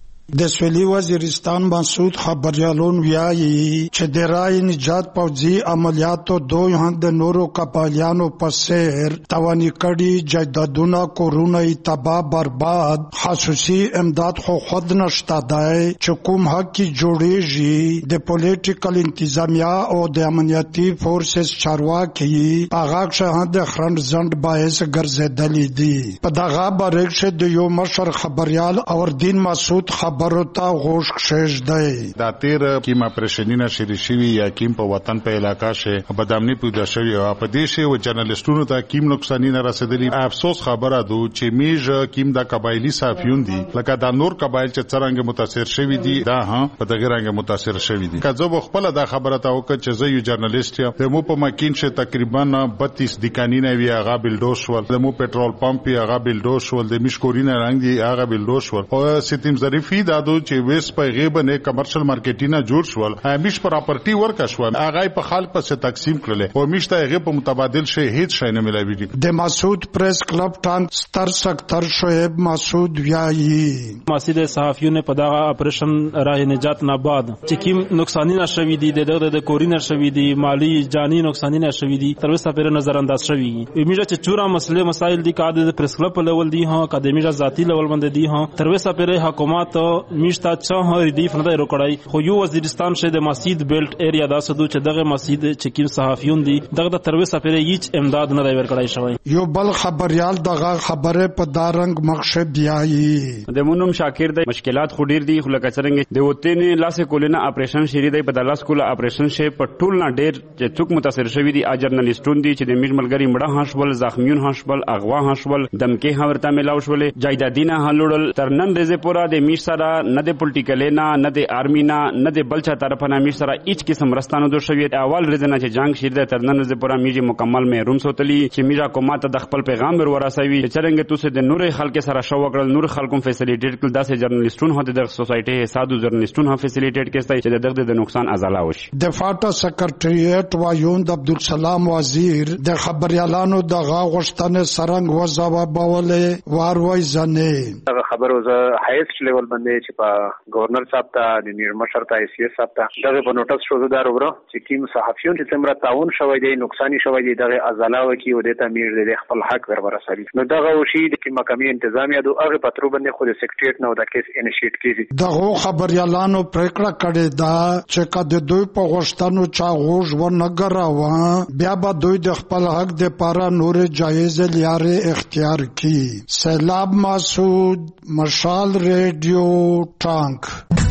Speaker 20: د سویلي وزیرستان مسعود خبريالون ویایي چې د رای نجات پوځي عملیاتو دوی هم د نورو قبایلیانو په سیر تواني کړي جایدادونه کورونه تباہ برباد خصوصي امداد خو خود نشته دی چې کوم حق کې جوړیږي د پولیټیکل انتظامیه او د امنیتي فورسز چارواکي هغه څه د خرند زند باعث ګرځېدلې دي. په دغه باره کې د یو مشر خبريال اوردین مسعود برتا غوش کشش دی
Speaker 7: دا تیر کیما پرشنینا شری شوی یا کیم په وطن په علاقہ شه بدامنی پیدا شوی او په دې شه او جرنالستونو ته کیم نقصانی نه رسیدلی. افسوس خبره دو چې میج کیم د قبایلی صحافیون دي لکه د نور قبایل چې څنګه متاثر شوی دي دا ها په دغه رنګ متاثر شوی دي. کله خپل دا خبره ته وکړه چې زه یو جرنالست یم مو په مکین شه تقریبا بتیس دکانینه وی هغه بلډوس ول مو پټرول پمپ هغه بلډوس ول د مشکورینه رنگ دی هغه بلډوس ول او ستیم ظریفی دادو چې ویس په غیبه نه کمرشل مارکیټینه جوړ شول همیش پراپرټي ورکا شو هغه په خلک په تقسیم کړل او میشته هغه په متبادل شي هیڅ شي نه ملایوي دي.
Speaker 20: د مسعود پریس کلب ټانک ستر سکتر شعیب مسعود ویایي
Speaker 21: مسعود صحافیونه په دغه اپریشن راه نجات نه بعد چې کوم نقصانونه شوي دي د د کورینر شوي دي مالی جانی نقصانونه شوي دي تر اوسه پر نظر انداز شوي میجه چې چورا مسله مسائل دي کاده د پریس کلب په لیول دي ها اکیډمیجه ذاتی لیول باندې دي ها تر اوسه پر حکومت میشته چا ردیف نه دی روکړای خو یو وزیرستان شه د مسجد بیلټ ایریا دا سدو چې دغه مسجد چې کوم صحافیون دي دغه د ترویسه پر هیڅ امداد نه دی ورکړای شوی.
Speaker 20: یو بل خبريال دغه خبره په دارنګ مخشه بیايي
Speaker 22: د مونم شاکر د مشکلات خو ډیر دي خو لکه څنګه د وته نه لاسه کولنه اپریشن شری دی په دلاس کوله اپریشن شه په ټول نه ډیر چې څوک متاثر شوی دي اجرنالیستون دي چې د میرملګری مړه هاشول زخمیون هاشول اغوا هاشول دمکه هورته ملاو شول جایدادینه هلوړل تر نن ورځې پورا د میش سره نه د پولیټیکل نه نه د آرمی نه نه د بلچا طرف نه میش سره هیڅ قسم رستانو دو شوی اول ریزنه چې جنگ شیر د ترنن ز پورا میجی مکمل محروم سوتلی چې میرا کومات د خپل پیغام ور ورسوي چې څنګه توسه د نور خلک سره شو وکړل نور خلکو فیسیلیټیټ کړل داسې جرنالستون هته د سوسایټي سادو جرنالستون هم فیسیلیټیټ کړي چې دغه د نقصان ازاله وشي.
Speaker 20: د فاټا سیکریټریټ وایوند عبدالسلام وزیر د خبريالانو د غوښتنې سرنګ وځوابولې واروي ځنه
Speaker 23: خبرو ز هایست لیول باندې چې په گورنر صاحب ته د نیر مشر ته ای سی اس صاحب ته دغه په نوټس شو دار وګړو چې کوم صحافیون چې څومره تعاون شوی دی نقصان شوی دی دغه ازاله وکي او د تعمیر د خپل حق ور ورسوي نو دغه وشي د کومه کمی انتظامیه دو هغه پترو باندې خو د سیکریټریټ نو د کیس انیشیټ کیږي.
Speaker 20: دغه خبريالانو پریکړه کړې ده چې کله دوی په غوښتنو چا غوښ و نه ګراوه بیا به دوی د خپل حق د پاره نور جایز لارې اختیار کړي. سیلاب مسعود مشال ریډیو ټانک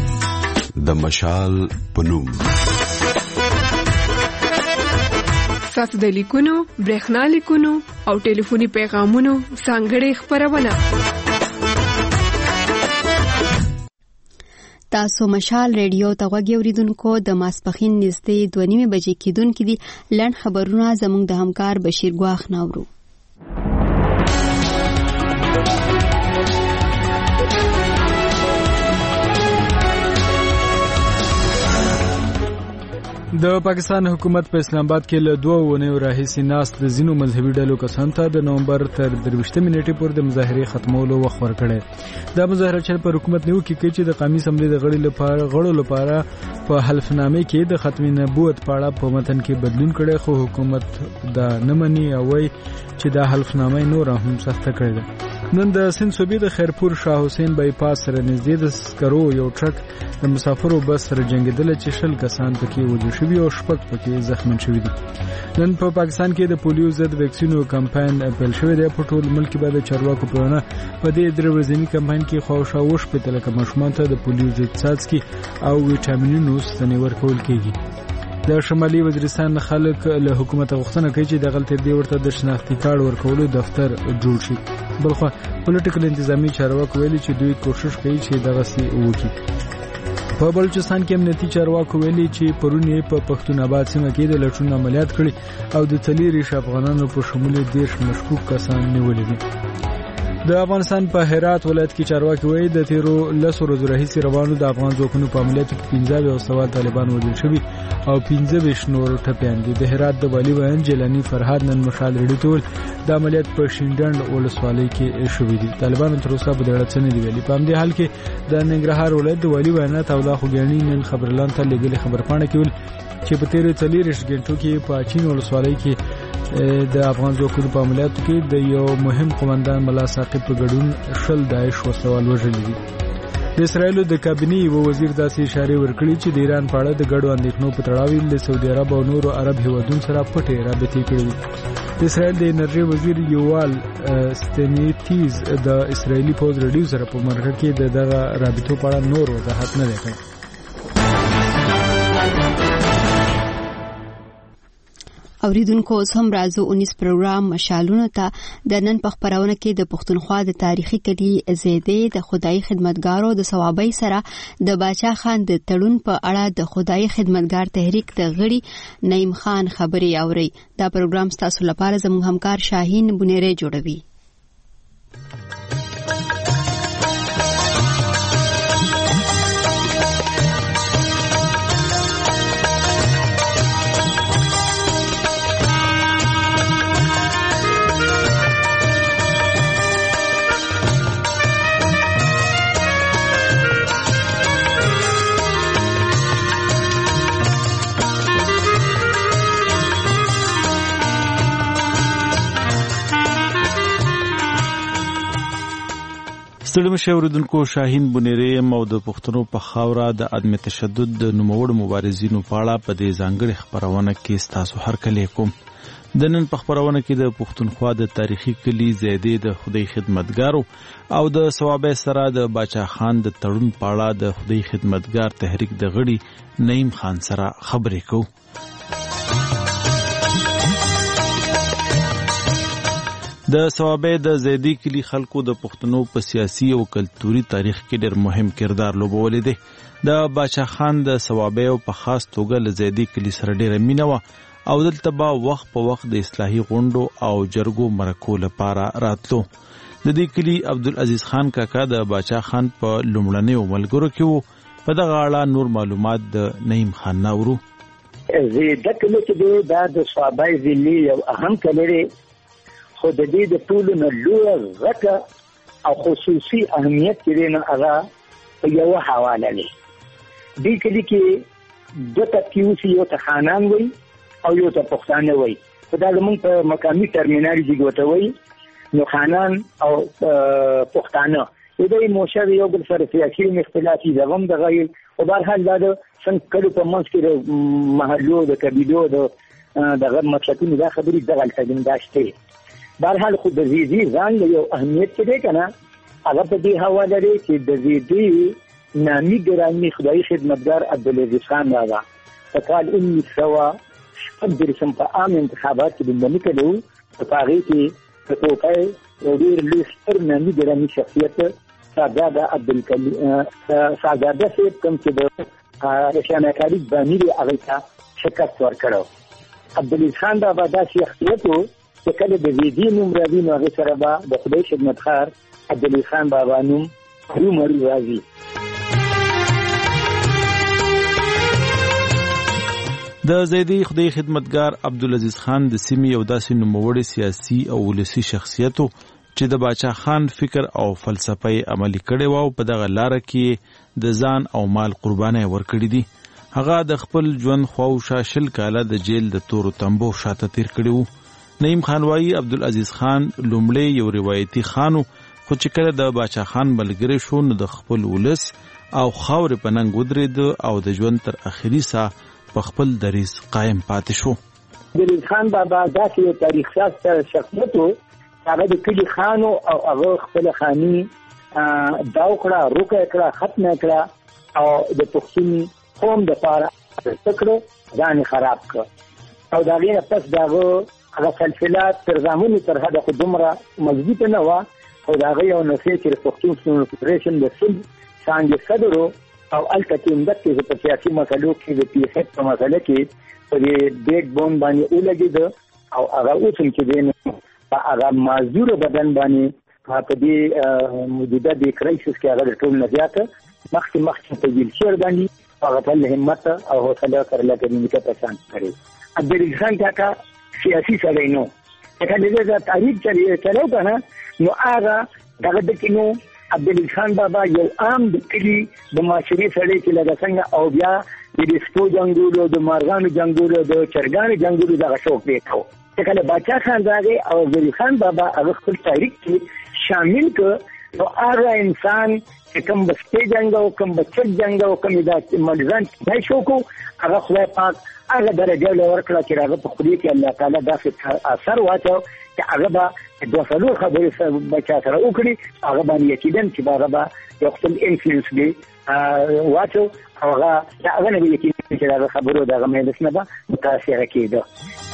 Speaker 17: د مشال پنوم
Speaker 24: ساس د لیکونو برېښنا لیکونو او ټلیفوني پیغامونو څنګه خبرونه
Speaker 1: تاسو مشال ریډیو ته غوږی اوریدونکو د ماسپخین نږدې دوه نیمې بجې کېدونکې دي. لنډ خبرونه زموږ د همکار بشیر ګواخ ناورو.
Speaker 2: د پاکستان حکومت په اسلام آباد کې له دوه ونیو راهیسې ناست د ځینو مذهبي ډلو کسانو ته د نومبر تر درویشتمې نیټې پورې د مظاهرې ختمولو وخت ورکړی. دا مظاهره چې پر حکومت نیوکې کوي چې د قومي اسمبلې د غړي لپاره غړو لپاره په حلفنامې کې د ختم نبوت په اړه په متن کې بدلون کړي، خو حکومت دا نه مني او وایي چې دا حلفنامه نور هم سخته کړې ده. نن د سند صوبې د خیرپور شاه حسین بایپاس سره نږدې د سکرو یو ټرک د مسافرو بس سره جنګېدل چې شل کسان پکې وژل شوي او شپږ پکې زخمي شوي دي. نن په پاکستان کې د پولیو ضد ویکسینو کمپاین پیل شوی دی. په ټول ملک کې د چارواکو په وینا په دې درې ورځني کمپاین کې خواوشا وش په تلکه ماشومان ته د پولیو ضد څاڅکي او ویټامینونو ستنې ورکول کېږي. د شمالي وزیرستان خلک له حکومت غوښتنه کوي چې د غلطۍ دی ورته د شناختی کارت ورکولو دفتر جوړ شي. بلخو پولیټیکل انتظامی چارواکو ویلي چې دوی کوشش کوي چې دغه سی وکړي. په بلوچستان کې امنیتي چارواکو ویلي چې پرون یې په پښتون آباد سیمه کې د لټون عملیات کړي او د څلوریش افغانانو په شمول دیرش مشکوک کسان نیولي دي. د افغانستان په هرات ولایت کې چارواکي وایي د تیرو لسو ورځو راهیسې روانو د افغان ځواکونو په عملیاتو کې پنځه او سوال طالبان وژل شوي او پنځه ویشت نور ټپیان دي. د هرات د والي ویان جیلانی فرهاد نن مشال ریډیو ته ویل د عملیات په شینډنډ ولسوالۍ کې شوي دي. طالبانو تر اوسه په دې اړه څه نه دي ویلي. په همدې حال کې د ننګرهار ولایت د والي ویان الله خوګیاڼي نن خبرلاند ته لېږلې خبرپاڼه کې ویل چې په تیرو څلوېښت غنټو کې په چین ولسوالۍ کې د افغان ځواکونو په عملیاتو کې د یو مهم قومندان ملا ساقب په ګډون شل داعش وسوال وژلي دي. د اسرایلو د کابینې یو وزیر داسې اشارې ورکړي چې د ایران په اړه د ګډو اندېښنو په تړاو له سعودي عرب او نورو عرب هیوادونو سره پټې رابطې کړې دي. د اسرایل د انرژي وزیر یوال ستنیتیز د اسرایلی پوز رادیو سره په مرکه کې د دغه رابطو په اړه نور وضاحت نه دی کړی.
Speaker 1: اوریدونکو اوس هم راځو اونیس پروګرام مشالونو ته. د نن په خبرونه کې د پښتونخوا د تاریخي کلی زیدې د خدای خدمتګارو د ثوابۍ سره د باچا خان د تړون په اړه د خدای خدمتګار تحریک د غړي نعیم خان خبري اوري. دا پروګرام تاسو لپاره زموږ همکار شاهین بنيري جوړوي.
Speaker 5: ستړي مشه اوریدونکو شاهین بنيري او د پښتنو په خاوره د عدم تشدد د نوموړو مبارزینو په اړه په دې ځانګړي خبرونه کې تاسو هر کله کوم. د نن په خبرونه کې د پښتونخوا د تاریخي کلی زیدې د خدای خدمتګارو او د ثوابۍ سره د باچا خان د تړون په اړه د خدای خدمتګار تحریک د غړي نعیم خان سره خبرې کوو. د ثوابۍ د زیدی کلی خلکو د پښتنو په سیاسي او کلتوري تاریخ کې ډېر مهم کردار لوبولی دی. د باچا خان د ثوابۍ او په خاص توګه له زیدی کلی سره ډېره مینه وه او دلته به وخت په وخت د اصلاحي غونډو او جرګو مرکو لپاره راتلو. د دې کلی عبدالعزیز خان کاکا د باچا خان په لومړنیو ملګرو کې وو. په دغه اړه نور معلومات د نعیم خان ناورو.
Speaker 8: زیده کلی چې دا د ثوابۍ ضلعې یو اهم کلی دی، خو د دې د ټولو نه لویه غټه او خصوصي اهمیت چې دی نو هغه په یوه حواله دی. دې کلي کې دوه طبقې اوسي، یو ته خانان وایي او یو ته پښتانه وایي. خو دا زمونږ په مقامي ټرمینالوژي کې ورته وایي. نو خانان او پښتانه د دوی موشه یو بل سره سیاسي اختلافي دغه هم دغه یي. خو بهرحال دا د څنګه کلو په منځ کې د محلو د قبیلو د دغه مسلکونو دا خبرې دغلته دي دا شته. بهرحال خو د زیدي ځان له یو اهمیت چې دی که نه هغه په دې حواله دی چې د زیدي نامي ګرامي خدایي خدمتګار عبدالعزیز خان راغه په کال انیس سوه شپږ دېرشم په عام انتخابات کې لومړني کلی و. په هغې کې په ټوپۍ یو ډېر لوی ستر نامي ګرامي شخصیت ساده عبدالکریم ساده صاحب کوم چې د رشانه کاری بانی دی هغه ته شکست ورکړو. عبدالعزیز خان بابا دا شخصیت و چې کله د ویدي نوم راځي نو هغې سره به د خدای خدمتخار عبدالعزیز خان بابا نوم هرومرو راځي.
Speaker 5: د زیدی خدای خدمتګار عبدالعزیز خان د سیمې یو داسې نوموړی سیاسي او ولسي شخصیت و چې د باچا خان فکر او فلسفه عملی کړي و او په دغه لار کې د ځان او مال قرباني ورکړي دي. هغه د خپل ژوند خواوشا شل کاله د جیل د تورو تنبو شاته تیر کړي وو. نعیم خان وایي عبدالعزیز خان لومړی یو روایتي خان خو چې کله د باچا خان ملګری شو نو د خپل ولس او خاورې په ننګ ودرېد او د ژوند تر اخري ساه په خپل دریځ قایم پاتې شو.
Speaker 8: عبدالعزیز خان بابا داسې یو تاریخ ساز شخصیت و هغه د کلي خانو او هغه خپل خاني دا وکړه روکه کړه ختمه کړه او د پښتون قوم دپاره تکړه ځان خراب کړ او د هغې نه پس د هغه هغه سلسله تر زامنو تر حده خو دومره مضبوطه نه وه او د هغه یو نسل چې د پښتون ستونزو فدرېشن د صلح څانګې صدر و او هلته کې همدغسې چې په سیاسي مسلو کې د پي ایس ایف په مسله کې په دې بیک بون باندې ولګېده او هغه اوس هم چې دی نو په هغه معذوره بدن باندې په دې موجوده دې کرایسس کې هغه د ټول نه زیاته مخکې مخکې په ویلچیر باندې هغه خپل همت او حوصله سره لکه نیمکه پسند کړی. عبدالعزیز خان کاکا سیاسي سړی نو چې کله دې تاریخ چلو که نه نو هغه دغه د کې نو عبدالعزیز خان بابا یو عام د کلي د معاشرې سړی چې لکه څنګه او بیا د سپو جنګولو د مارغانو جنګولو د چرګانو جنګولو دغه شوق دی کو چې کله باچا خان راغی او عبدالعزیز خان بابا هغه خپل تاریخ کې شامل کړ نو هغه انسان چې کوم به سپی جنګ او کوم به چرګ جنګ او کوم دا ملزان نه شوق هغه خدای پاک هغه درجه له ورکړه چې هغه په خدای کې الله تعالی داسې اثر واچو چې هغه به دوه څلور خبرې سره بچا سره وکړي هغه باندې یقینا چې هغه به یو خپل انفلوئنس دی واچو هغه هغه نه یقینا چې هغه خبرو دغه مجلس نه به متاثره کېده.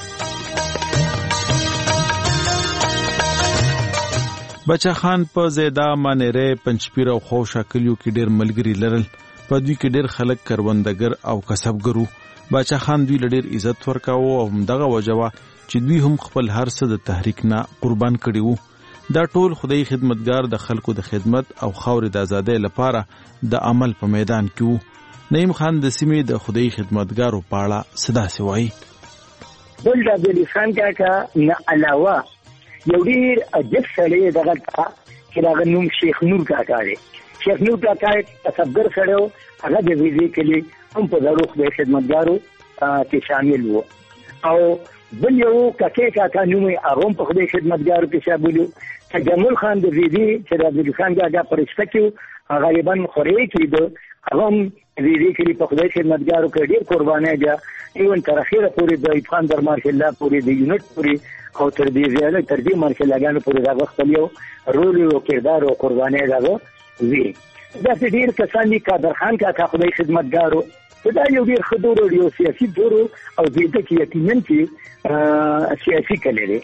Speaker 5: بچا خان په زیدا مانره پنځپیر او خوشا کلیو کې ډېر ملګری لرل. په دوی کې ډېر خلک کروندګر او کسبګرو. بچا خان دوی ډېر عزت ورکاوه او همدغه وجوه چې دوی هم خپل هر څه د تحریک نه قربان کړي وو. دا ټول خدای خدمتګار د خلکو د خدمت او خاورې د ازادۍ لپاره د عمل په میدان کې وو. نعیم خان د سیمې د خدای خدمتګارو په اړه څه داسې وایي.
Speaker 8: بل د عبدالعزیز خان کاکا نه علاوه یو ډېر عجب سړی دغه ته چې هغه نوم شیخ نور کاکا دی. شیخ نور کاکا کسبګر سړی و هغه د ویزې کلي هم په زړو خدای خدمتګارو کې شامل و او بل یو کاکې کاکا نوم یې هغه هم په خدای خدمتګارو کې شامل و. تجمل خان د ویزې چې د عبدالعزیز خان کاکا په رشته کې غالبا خورې کېده هغه هم ویزې کلي په خدای خدمتګارو کې ډېر قربانۍ ده ایون تر اخره پورې د ایوب خان در مارشل الله پورې د یونټ پورې او تر دې زیاده تر دې مارشل لاګانو پورې دغه خپل یو رول او کردار او قربانۍ دغه وی. داسې ډېر کسان دي قادر خان کاکا خدای خدمتګارو دا یو ډېر ښه دور او یو سیاسي دور او دې کې یقینا چې سیاسي کلی دی.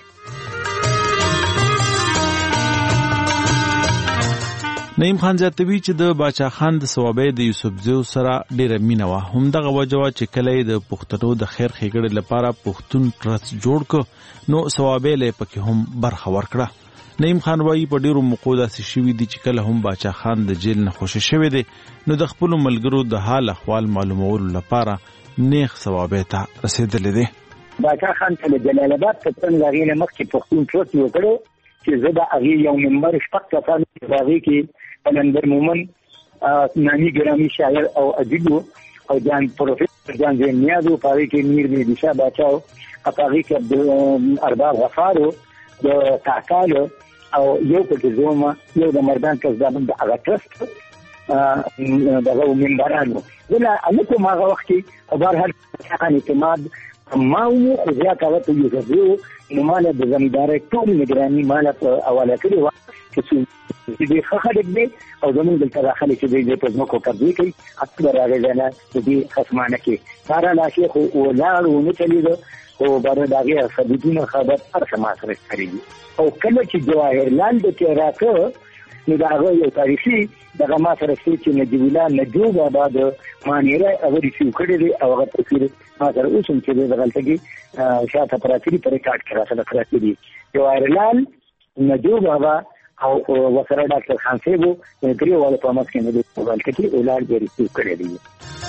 Speaker 5: نعیم خان زیاتوي چې د باچا خان د ثوابۍ د یوسفزیو سره ډېره مینه وه. همدغه وجه وه چې کله یې د پښتنو د خیر ښېګړې لپاره پښتون ټرست جوړ کړ نو ثوابۍ له یې پکې هم برخه ورکړه. نعیم خان وایي په ډېرو موقعو داسې شوي دي چې کله هم باچا خان د جیل نه خوشي شوی دی نو د خپلو ملګرو د حال احوال معلومولو لپاره نیغ ثوابۍ ته رسېدلی دی.
Speaker 8: باچا خان ته له جلال آباد ته څنګه هغې نه مخکې پښتون ټرست وکړو چې زه د هغې یو ممبر شپږ کسان د هغې کې قلندر مومن نامی گرامی شاعر او ادیب او جان پروفیسر جان زین نیاز او پاره کې میر مهدی شاه باچا او پاره کې ارباب غفار او د تعقال او یو په زوما یو د مردان کسبان د هغه ټرست دغه منبرانو ولا انکو ما وخت او بهر هر ځان اعتماد ما مو خو ځا کاوه ته یو ځو نو مال د زمیندار ټول نگرانی مال په حواله کړی و چې دې خخړک دی او زمونږ دلته راخلي چې دې په ځمکو قبضې کوي اکبر هغه ځنه دې خصمانه کې سارا لاشي خو ولاړ ونه چلیدو او بار داګه ثبوتونه خبر هر سما سره کړی او کله چې جواهر لال د کې راکو نو دا هغه یو تاریخي دغه ما سره چې نجیب الله نجوب بابا د مانیره هغه ریسیو کړی دی او هغه تصویر ما سره اوس هم چې د غلطګي شاته پراتی په ریکارډ کړه سره پراتی دی یو ایرلال نجوب بابا او وسره ډاکټر خان صاحب درې واړه په مس کې نه دی غلطګي اولاد یې ریسیو کړی دی.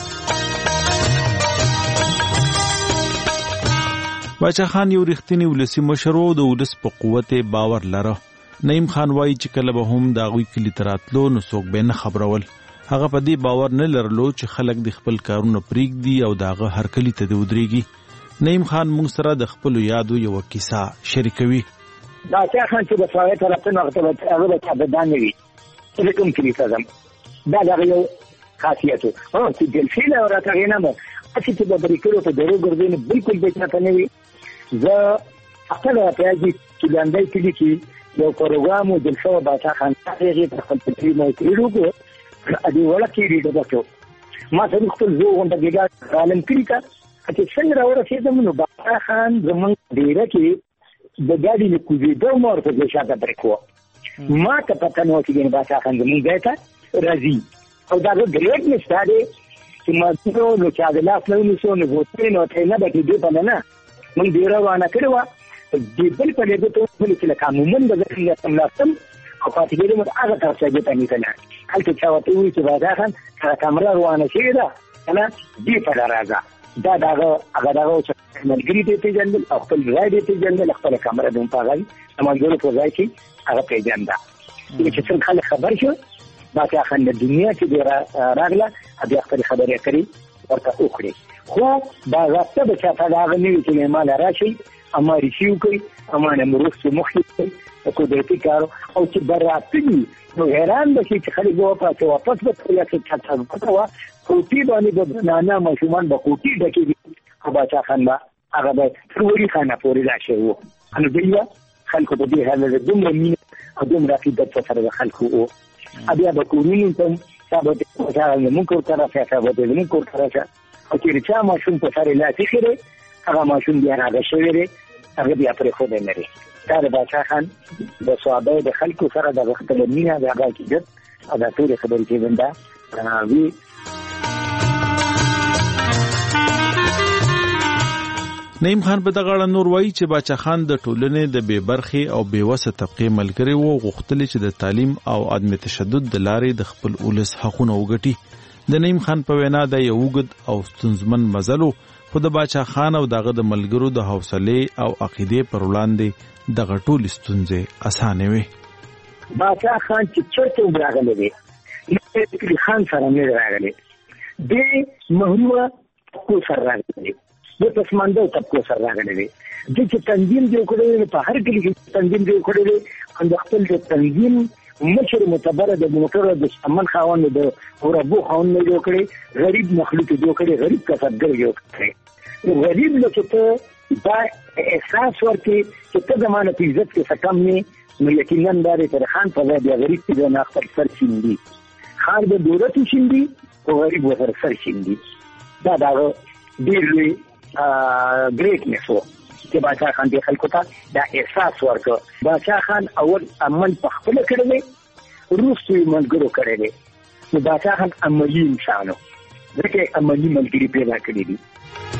Speaker 5: باچا خان یو رښتینی ولسی مشر و د ولس په قوت باور لره. نعیم خان وایي چې کله به هم د هغوی کلي ته راتلو نو څوک به نه خبرول. هغه په دې باور نه لرلو چې خلک د خپل کارونه پرېږدي او د هغه هر کلي ته دې ودرېږي. نعیم خان موږ سره د خپلو یادو یوه کیسه شریکوي.
Speaker 8: باچا خان چې د سوایې ته راتلم هغه به چابدان نه وي چې د کوم کلي ته ځم دا د هغه یو خاصیت و. چې ډلفین او راته هغې نه به هسې چې به برېکړو په درو ګرځوي نو بلکل به چاته نه وي. زه خپله پیازي چلندی کلي کې یو پروګرام و جلسه و باچا خان هغې ته خپل فکري موقعې وکړو دې وړه کې ریډه وکړو ما سړي خپل زه غونډه ګېډا عالم کلي ته چې څنګه راورسېدم نو باچا خان زموږ ډېره کې د ګاډي نه کوزېده مو ورته دې شاته پرېښوه ما ته پته نه وه چې باچا خان زموږ ځای ته راځي او دا ګریټ مس دا دی چې ما نو چا د لاس نه ونیسو نو بوتلې نو ورته نه به کېدې په نه موږ ډېره وانه کړې وه د بل په لیدو ته وپلې چې لکه عموماً به زه څنګه سملاستم او پاتې کېدم هغه طرف ته دې ته نیتله هلته چا ورته ووایي چې باچا خان هغه کمره روانه شوې ده که نه دې ته راځه دا د هغه هغه د هغه ملګري دې پېژندل او خپل ځای دې پېژندل خپله کمره دې هم په هغه د ملګرو په ځای کې هغه پېژنده چې څنګه خلک خبر شو باچا خان د دنیا کې دې راغله بیا خپلې خبرې کړې ورته وکړې خو دا رابطه به چاته د هغه نه وي چې ما له راشئ اما ریسیو کوي اما نه مرسته مخکې کوي قدرتي کار او چې برابر دي نو حیران به شي چې خلک به وپاسې واپس به کړی چې چاته پته وه کوټې باندې به نانه ماشومان به کوټې ډکې دي او باچا خان به هغه به تر وري خانه پورې راشی و نو دوی به خلکو په دې حال دومره مینه او دومره عقیدت سره د خلکو و بیا به کورونو ته چا به زموږ کور ته راشي چا به زموږ کور ته راشي او چې چا ماشوم په سر لاس ایښی دی هغه ماشوم بیا راغی شوی دی هغه بیا پرېښودی نه دی. دا د باچا خان د صحابه د خلکو سره د خپله مینه د هغه عقیدت او دا ټولې خبرې چې بنده وي.
Speaker 5: نعیم خان په دغه اړه نور وایي چې باچا خان د ټولنې د بې برخې او بې وسه طبقې ملګری و غوښتلې چې د تعلیم او عدم تشدد د لارې د خپل ولس حقونه وګټي. د نعیم خان په وینا د یو اوږد او ستونزمن مزل و خو د باچا خان او دغه د ملګرو د حوصلې او عقیدې پر وړاندې دغه ټولې ستونزې اسانې وې.
Speaker 8: باچا خان چې چېرته راغلی دی فکري خان سره نه راغلی دی محرومه طبقو سره راغلی دی د پسمانده طبقو سره راغلی دی د چې تنظیم جوړ کړی دی په هر کلي کې تنظیم جوړ کړی دی او د خپل د تنظیم مشر معتبره د موټرو د شتمن خاوند د اوربو خاوند نه جوړ کړی غریب مخلوق جوړ کړی غریب کسبګر جوړ کړی غریب له چې دا احساس ورکړي چې ته زمانه په عزت کې څه کم نه نو یقینا دا د خان په ځای بیا غریب چې نه خپل سر شیندي خان د دولت شیندي او غریب ور سر شیندي. دا دا ډېر لوی ګریټنس و چې باچا خان دې خلکو ته دا احساس ورکړ. باچا خان اول عمل په خپله کړی دی وروسته یې ملګرو کړی دی نو باچا خان عملي انسان و ځکه عملي ملګري پیدا کړي دي.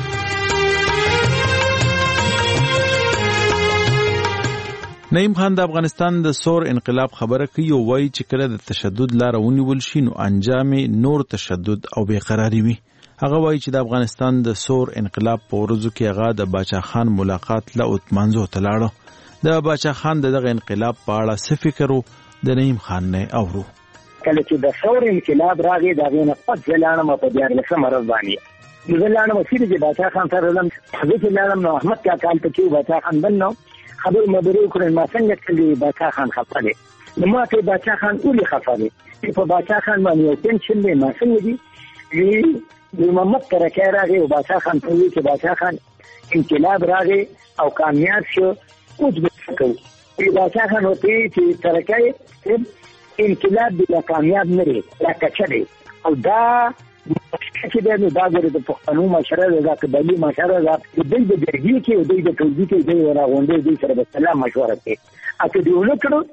Speaker 5: نعیم خان د افغانستان د سور انقلاب خبره کوي او وایي چې کله د تشدد لاره ونیول شي نو انجام نور تشدد او بېقراري وي. هغه وایي چې د افغانستان د سور انقلاب په ورځو کې هغه د باچا خان ملاقات له اتمانځو ته لاړه. د باچا خان د دغه انقلاب په اړه څه فکر و د نعیم خان نه اورو.
Speaker 8: کله چې د سور انقلاب راغی د هغې نه پس زه لاړم په دیارلسمه ورځ باندې نو زه لاړم چېرې چې باچا خان سره ځم زه چې لاړم نو احمد کاکا هلته چې باچا خان بل نو خبرې مبرې وکړې ما څنګه کړي باچا خان خفه دی نو ما ته باچا خان ولې خفه دی چې په باچا خان باندې یو ټینشن دی ما څنګه دي وی د محمد ترکی راغی او باچا خان ته وویل چې باچا خان انقلاب راغی او کامیاب شو اوس به څه کوو باچا خان ورته ویل چې ترکی انقلاب بلا کامیاب نه دی دا کچه دی او دا چې دی نو دا ګورې د پښتنو مشره ده دا قبایلي مشره ده دوی د جرګې کې دوی د ټولګي کې دوی راغونډې دوی سره به سلا مشوره کوي که دوی ونه کړو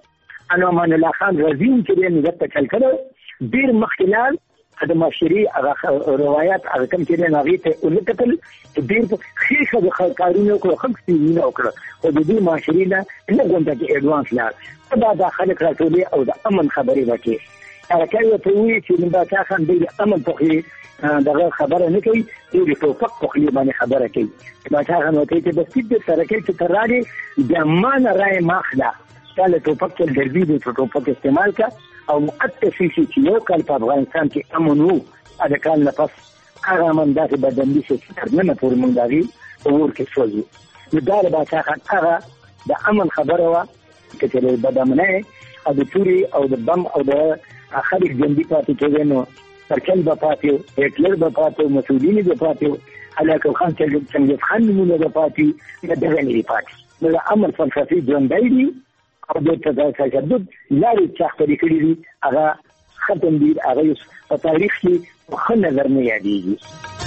Speaker 8: انو امان الله خان رزین چې نه د چل کړو ډیر مخکلال د معاشري روایت هغه کوم چې نه غیته ولکتل ډیر خېخه د کارونو کو خلک سینه وکړه او د دې معاشري نه نه غونډه کې اډوانس لا دا د خلک راټولي او د امن خبرې وکړي هغه کوي ته وی چې نن دا خان د امن په دغه خبره نه کوي چې په فق په خلی باندې خبره کوي دا څنګه نو ته د سید سره کې چې ترانه د مان رائے ماخلا کله ټوپک تل دربي د ټوپک استعمال کا او مؤسسي چې یو کال په افغانستان کې امن وو اده کال نه پس هغه منځ د بدندي چې تر نه پورې مونږ داږي او ورکه شوځي نو دا له باچا هغه د امن خبره وا چې له بدامنه او د توري او د بم او د خلک جنبي پاتې کېږي نو ترکل به پاتې هټلر به پاتې مسولینی به پاتې علاقه خان چې څنګه خان نمونه به پاتې نه دغه نه پاتې نو د امن فلسفي ژوندۍ دي او د تجدد لارې چې خپلې کړي دي هغه ختم دي هغه په تاریخ کې په ښه نظر نه یادېږي.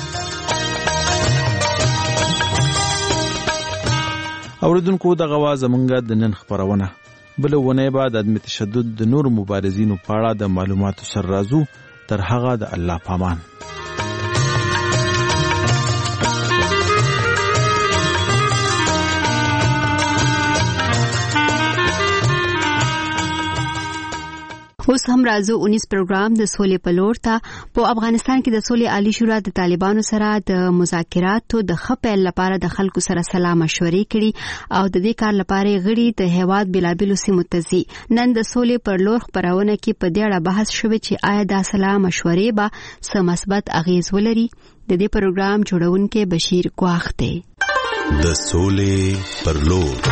Speaker 5: اوریدونکو دغه وه زمونږ د نن خپرونه بله ونې به د عدم تشدد د نورو مبارزینو په اړه د معلوماتو سره راځو تر هغه د الله پامان.
Speaker 1: اوس هم راځو اونیس پروګرام د سولې په لور ته. په افغانستان کې د سولې عالی شورا د طالبانو سره د مذاکراتو د ښه پیل لپاره د خلکو سره سلا مشورې کړي او د دې کار لپاره غړي د هیواد بلابلو سیمو ته ځي. نن د سولې پر لور خبرونه کې په دې اړه بحث شوی چې آیا دا سلا مشورې به څه مثبت اغیز ولري. د دې پروګرام جوړونکی بشیر ګواخ دی.
Speaker 17: د سولې پر لور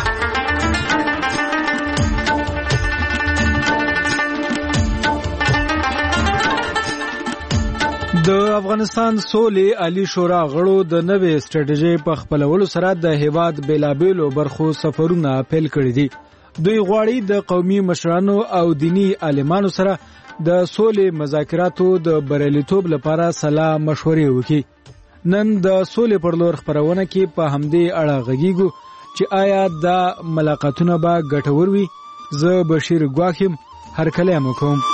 Speaker 2: د افغانستان سولې عالی شورا غړو د نوې سټریټیژي په خپلولو سره د هیواد بیلابیلو برخو سفرونه پیل کړي دي. دوی غواړي د قومي مشرانو او دینی عالمانو سره د سولې مذاکراتو د بریالیتوب لپاره سلا مشورې وکړي. نن د سولې پر لور خبرونه کې په همدې اړه غږیږو چې آیا دا ملاقاتونه به ګټور وي. زه بشیر ګواخیم هر کله کوم.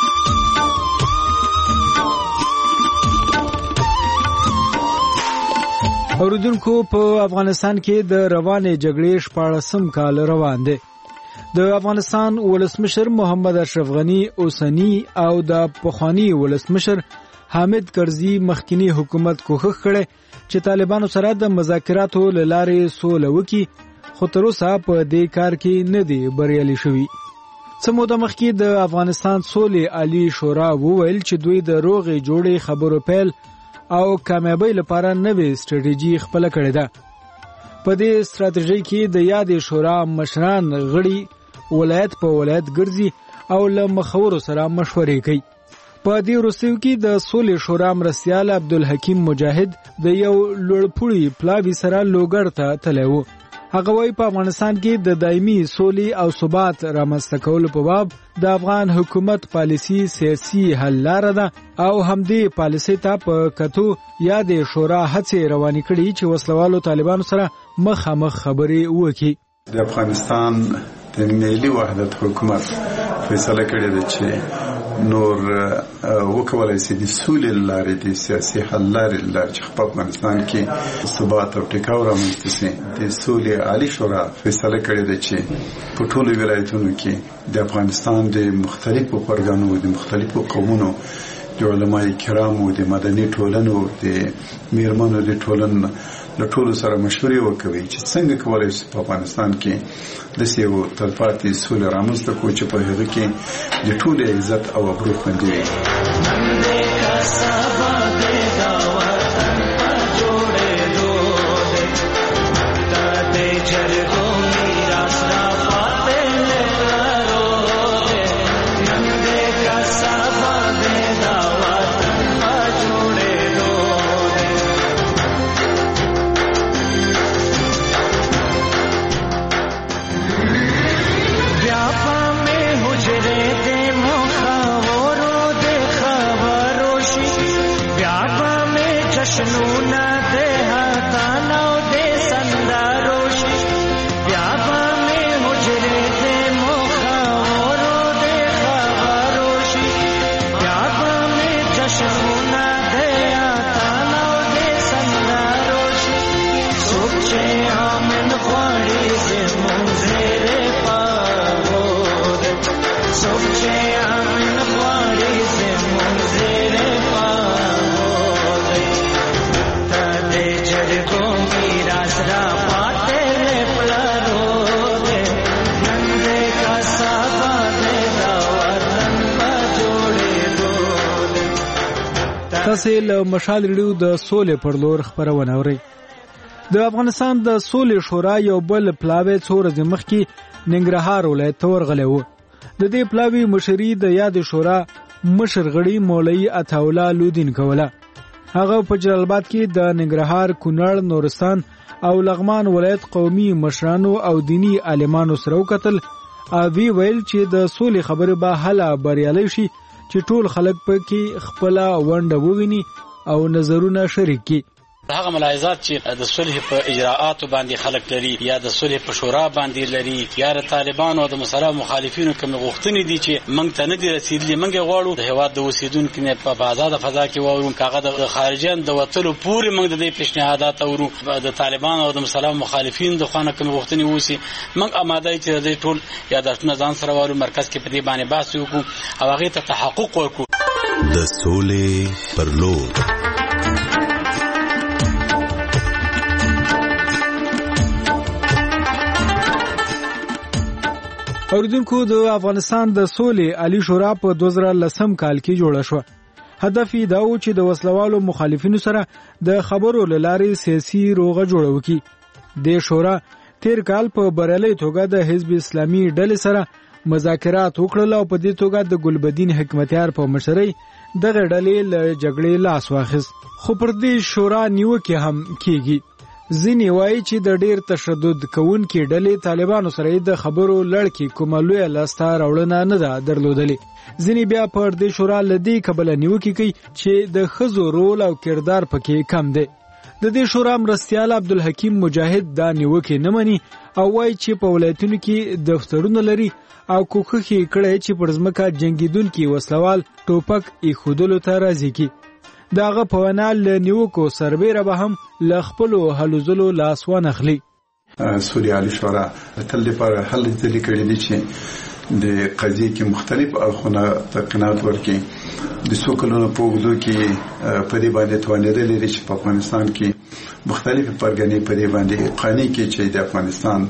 Speaker 2: اوریدونکو په افغانستان کې د روانې جګړې شپاړسم کال روان دی. د افغانستان ولسمشر محمد اشرف غنی اوسنی او د پخوانی ولسمشر حامد کرزي مخکنی حکومت کوښښ کړي چې طالبانو سره د مذاکراتو له لارې سوله وکړي، خو تر اوسه په دې کار کې نه دی بریالي شوي. څه موده مخکې د افغانستان سولې عالی شورا وویل چې دوی د روغې جوړې خبرو پیل او کامیابی لپاره نوې سټریټیژي خپل کړې ده. په دې سټریټیژي کې د یادې شورا مشران غړي ولایت په ولایت ګرځي او له مخورو سره مشورې کوي. په دې وروستیو کې د سولې شورا مرستیال عبدالحکیم مجاهد د یو لوړپوړي پلاوي سره لوګر ته تللی و. هغه وایي په افغانستان کې د دایمي سولې او ثبات رامنځته کولو په باب د افغان حکومت پالیسي سیاسي حل لاره ده او همدې پالیسي ته په کتو یادې شورا هڅې روانې کړي چې وسلوالو طالبانو سره مخامخ خبرې وکړي.
Speaker 12: د افغانستان د ملي وحدت حکومت فیصله کړې ده چې نور وکولای شي د سولې لارې د سیاسي حل لارې لارې چې په افغانستان کې ثبات او ټیکاو رامنځته شي. د سولې عالی شورا فیصله کړې ده چې په ټولو ولایتونو کې د افغانستان د مختلفو پرګانو د مختلفو قومونو د علماء کرامو د مدني ټولنو د میرمنو د ټولنو له ټولو سره مشورې وکوي چې څنګه کولای شي په افغانستان کې د سیو تلپاتې سولې رامنځته کړي چې په هغه کې د ټولو عزت او ابرو خوندي وي.
Speaker 13: Thank you.
Speaker 2: تاسو له مشال ریډیو د سولې پر لور خبرونه اورئ. د افغانستان د سولې شورا یو بل پلاوی څو ورځې مخکې ننګرهار ولایت ته ورغلی و. د دې پلاوی مشري د یاد شورا مشر غړي مولوي عطاالله لودین کوله. هغه په جلال آباد کې د ننګرهار، کونړ، نورستان او لغمان ولایت قومي مشرانو او دینی عالمانو سره وکتل او وی ویل چې د سولې خبره به حل بریالي شي چې ټول خلک پکې خپل ونډه وویني او نظرونه شریک کړي.
Speaker 13: هغه ملاحظات چې د صلح په اجراءاتو باندې خلک لري یا د صلح په شورا باندې لري یا د طالبانو او د مسله مخالفینو کوم غوښتنې دي چې موږ ته نه دي رسیدلې، موږ غواړو د هیواد د اوسیدونکو نه په آزاد فضا کې وورو، کاغه د خارجيان د وټلو پورې موږ د دې پیشنهادات اورو. د طالبانو او د مسله مخالفینو د خوانه کوم غوښتنې وسی موږ آماده چې د ټول یادښتونه ځان سره وورو، مرکز کې په دې باندې بحث وکړو او هغه ته تحقق ورکړو.
Speaker 17: د سولې پر لور
Speaker 2: اوریدونکو، د افغانستان د سولې عالی شورا په دوه زره لسم کال کې جوړه شو. هدف یې دا و چې د وسلوالو مخالفینو سره د خبرو له لارې سیاسي روغه جوړه وکړي. د شورا تیر کال په بریالي توګه د حزب اسلامي ډلې سره مذاکرات وکړل او په دې توګه د ګلبدین حکمتیار په مشرۍ دغه ډلې له جګړې لاس واخیست. خو پر دې شورا نیوکې هم کیږي. ځینې وایي چې د ډیر تشدد کوونکي ډلې طالبانو سره د خبرو لړ کې کومه لویه لاسته راوړنه نه ده درلودلې. ځینې بیا پر دې شورا له دې کبله نیوکې کوي چې د ښځو رول او کردار پکې کم دی. د دې شورا مرستیال عبدالحکیم مجاهد دا نیوکې نه مني او وایي چې په ولایتونو کې دفترونه لري او کوښښ یې کړی چې پر ځمکه جنګیدونکي وسلوال ټوپک ایښودلو ته راضي کړي. داغه په وینا له نیوکو سربیره به هم له خپلو هلو ځلو لاس وانخلي.
Speaker 12: سولې عالی شورا تل لپاره حل ځلې کړي دي چې د قضیې کې مختلف اړخونه ته قناعت ورکړي. د څو کلونو په اوږدو کې په دې باندې توانېدل لري چې په افغانستان کې مختلف پرګنې په دې باندې قانې کې چې د افغانستان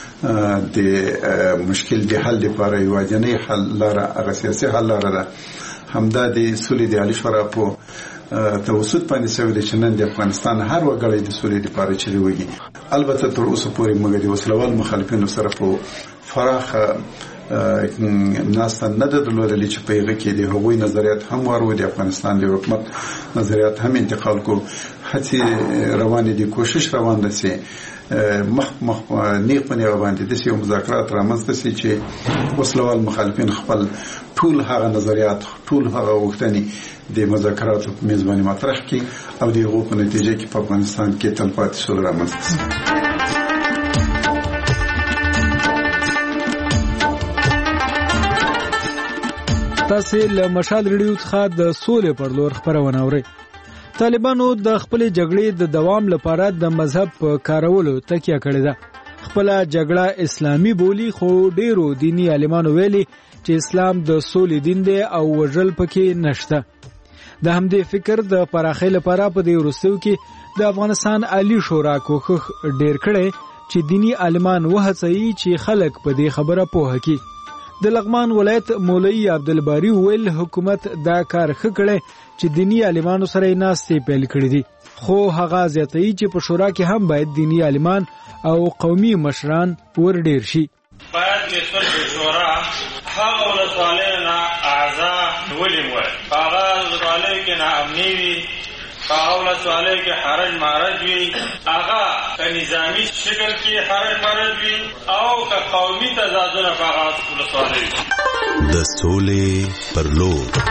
Speaker 12: د مشکل د حل لپاره یوازینی حل لاره هغه سیاسي حل لاره ده. همدا د سولې د عالی شورا په توسط باندې شوی د چنن د افغانستان هر وګړی د سولې لپاره چلی وږي. البته تر اوسه پورې موږ د وسلوال مخالفینو سره په فراخ ناس نه درلودل چې په هغه کې د هغوی نظریات هم ورو د افغانستان د حکومت نظریات هم انتقال کو. هڅې روانې دي، کوشش روان ده چې مخ مخ نیق باندې باندې د سیمو مذاکرات رامنځته شي چې وسلوال مخالفین خپل ټول هغه نظریات ټول هغه وختنی د مذاکراتو په میزباني مطرح کړي او د هغو په نتیجه کې په افغانستان کې تلپاتې سوله رامنځته شي.
Speaker 2: تاسو له مشال ریډیو څخه د سولې پر لور خبرونه اورئ. طالبانو د خپل جګړې د دوام لپاره د مذهب په کارولو تکیه کړې ده. خپل جګړه اسلامي بولی، خو ډیرو دینی عالمانو ویلي چې اسلام د سولې دین دی او وژل پکې نشته. د همدې فکر د پراخۍ لپاره په دې وروستیو کې د افغانستان عالی شورا کوښښ ډیر کړی چې دینی عالمان وهڅوي چې خلک په دې خبره پوه کړي. د لغمان ولایت مولوي عبدالباری ویل حکومت دا کار ښه کړی چې دینی عالمانو سره یې ناستې پیل کړې دي. خو هغه زیاتوي چې په شورا کې هم باید دینی عالمان او قومي مشران ور ډیر شي.
Speaker 16: باید د شورا هغه ولسوالیو نه اعضا ولیم وای هغه ولسوالیو کې نا امني وي، هغه ولسوالیو کې حرج معرج وي، هغه که نظامی شکل کې حرج معرج وي او که قومي تضادونه په هغه ولسوالیو کې.
Speaker 17: د سولې پر لور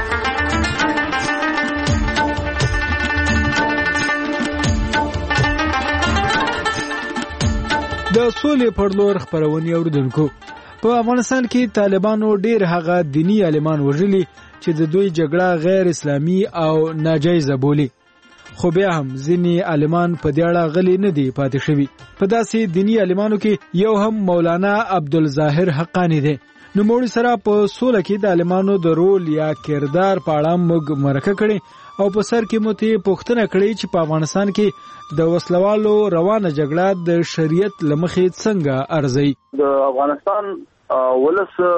Speaker 2: د سولې پر لور خبرونه اوریدونکو. په افغانستان کې طالبانو ډیر هغه دینی عالمان وژلي چې د دوی جګړه غیر اسلامي او ناجایزه بولي. خو بیا هم ځینې عالمان په دې اړه غلي نه دي پاتې شوي. په داسې دینی عالمانو کې یو هم مولانا عبدالظاهر حقانی دی. نو موږ سره په سوله کې د عالمانو د رول یا کردار په اړه موږ مرکه کړې او په سر کې مو ته پوښتنه کړې چې په افغانستان کې د وسلوالو روانه جګړه د شریعت لمخې څنګه ارزي.
Speaker 18: د افغانستان ولس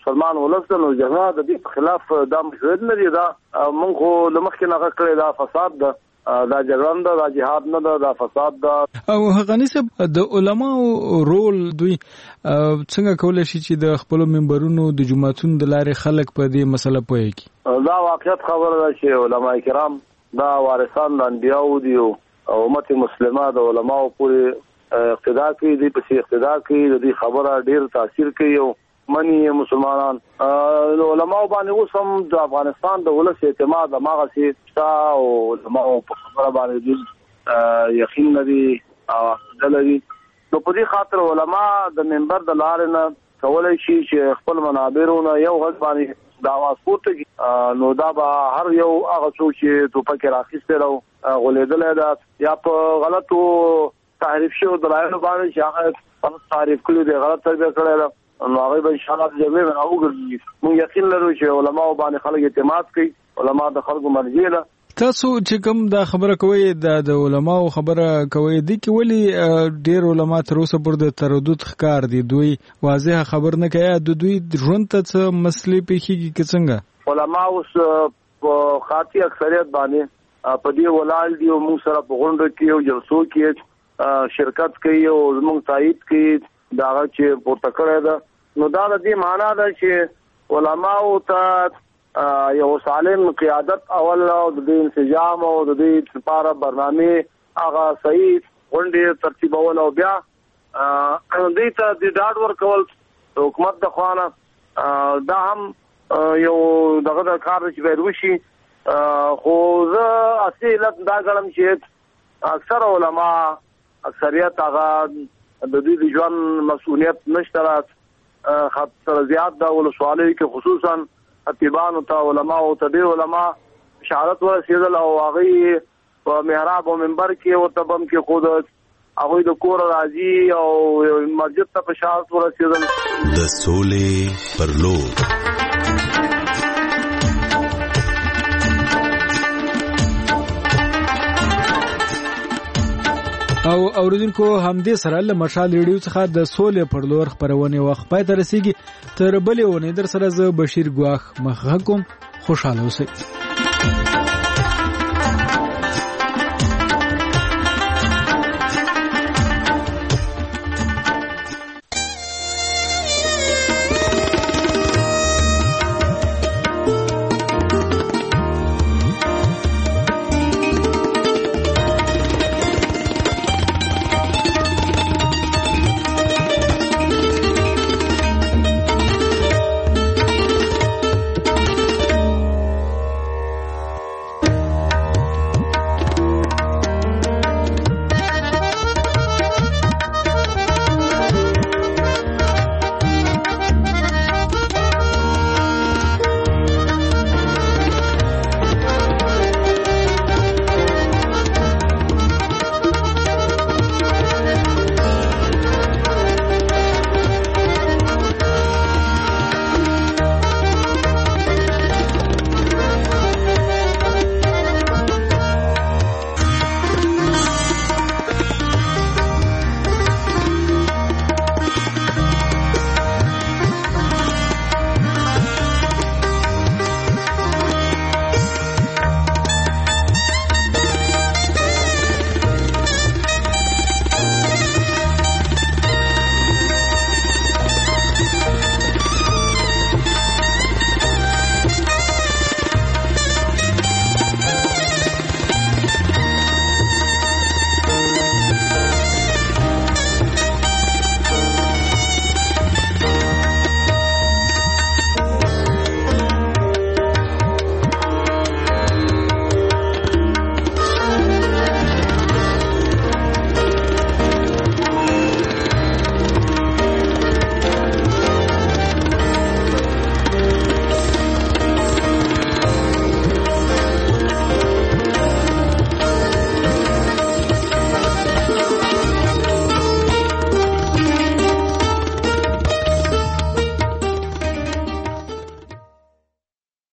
Speaker 3: مسلمان ولست نو جګړه د دې خلاف دا مشروعیت نه دی. دا موږ خو لمخکې نه کړی دا فساد ده، دا جګړه ده، دا جهاد نه ده، دا فساد ده.
Speaker 2: او غنی صاحب د علماو رول دوی څنګه کولای شي چې د خپل منبرونو د جماعتونو د لارې خلک په دې مسله پوهی کی؟
Speaker 3: دا واقعیت خبره ده چې علما کرام دا وارثان د انبیاو دي او امت مسلمه د علماو پورې اقتدا کوي، دې په اقتدا کوي، د دې خبره ډیر تاثیر کوي او منی مسلمانان علماء باندې اوس هم د افغانستان د ولس اعتماد هغه سي تا او علماء په خبره باندې یقین لري او دلري. نو په دې خاطر علماء د منبر د لارې نه کولای شي چې خپل منابرونه یو غږ باندې د اواز پورته کړي. نو دا به هر یو هغه څوک چې ټوپک راخیسته راو غولېدل دا یا په غلطو تحریف شو دلایل باندې چې هغه تعریف کړي دی، غلط تربیه کړی دی، نو هغه به ان شاء الله د جګړې نه اوګرځي. موږ یقین لرو چې علماء باندې خلک اعتماد کوي، علماء د خلکو مرجع ده.
Speaker 2: تاسو چې کوم دا خبره کوي د علماء خبره کوي دي کې ولی ډیر علماء تر اوسه پر د تردد ښکار دي، دوی واضح خبر نه کوي د دوی ژوند ته څه مسلې پیښیږي کې څنګه
Speaker 3: علماء اوس په خاطی اکثریت باندې په دې ولال دي او موږ سره په غونډه کې او جلسو کې شرکت کوي او موږ تایید کوي دا چې پورته کړی ده. نو دا د دې معنا ده چې علماء ته یو سالم قیادت اول او د دې انسجام او د دې لپاره برنامه هغه صحیح غونډې ترتیبول او بیا دې ته د ډاډ ورکول حکومت د خوانه دا هم یو دغه کار چې باید وشي. خو زه اصلي علت دا ګڼم چې اکثر علما اکثریت هغه د دې د ژوند مسؤلیت نشته، خاطر زیات دا ولسوالۍ کې خصوصا خطیبانو ته علماء او ته ډېر علما شهادت ورسېدل او هغه په محراب او منبر کې او تبم کې خود هغه د کور راځي او مسجد ته په شهادت ورسېدل.
Speaker 17: د سولې پر لور
Speaker 2: او اوریدونکو همدې سره له مشال ریډیو څخه د سولې پر لور خبرونه وخت پای ته رسیدي. تر بلې ونې در سره زه بشیر ګواخ مخه کوم. خوشاله اوسئ.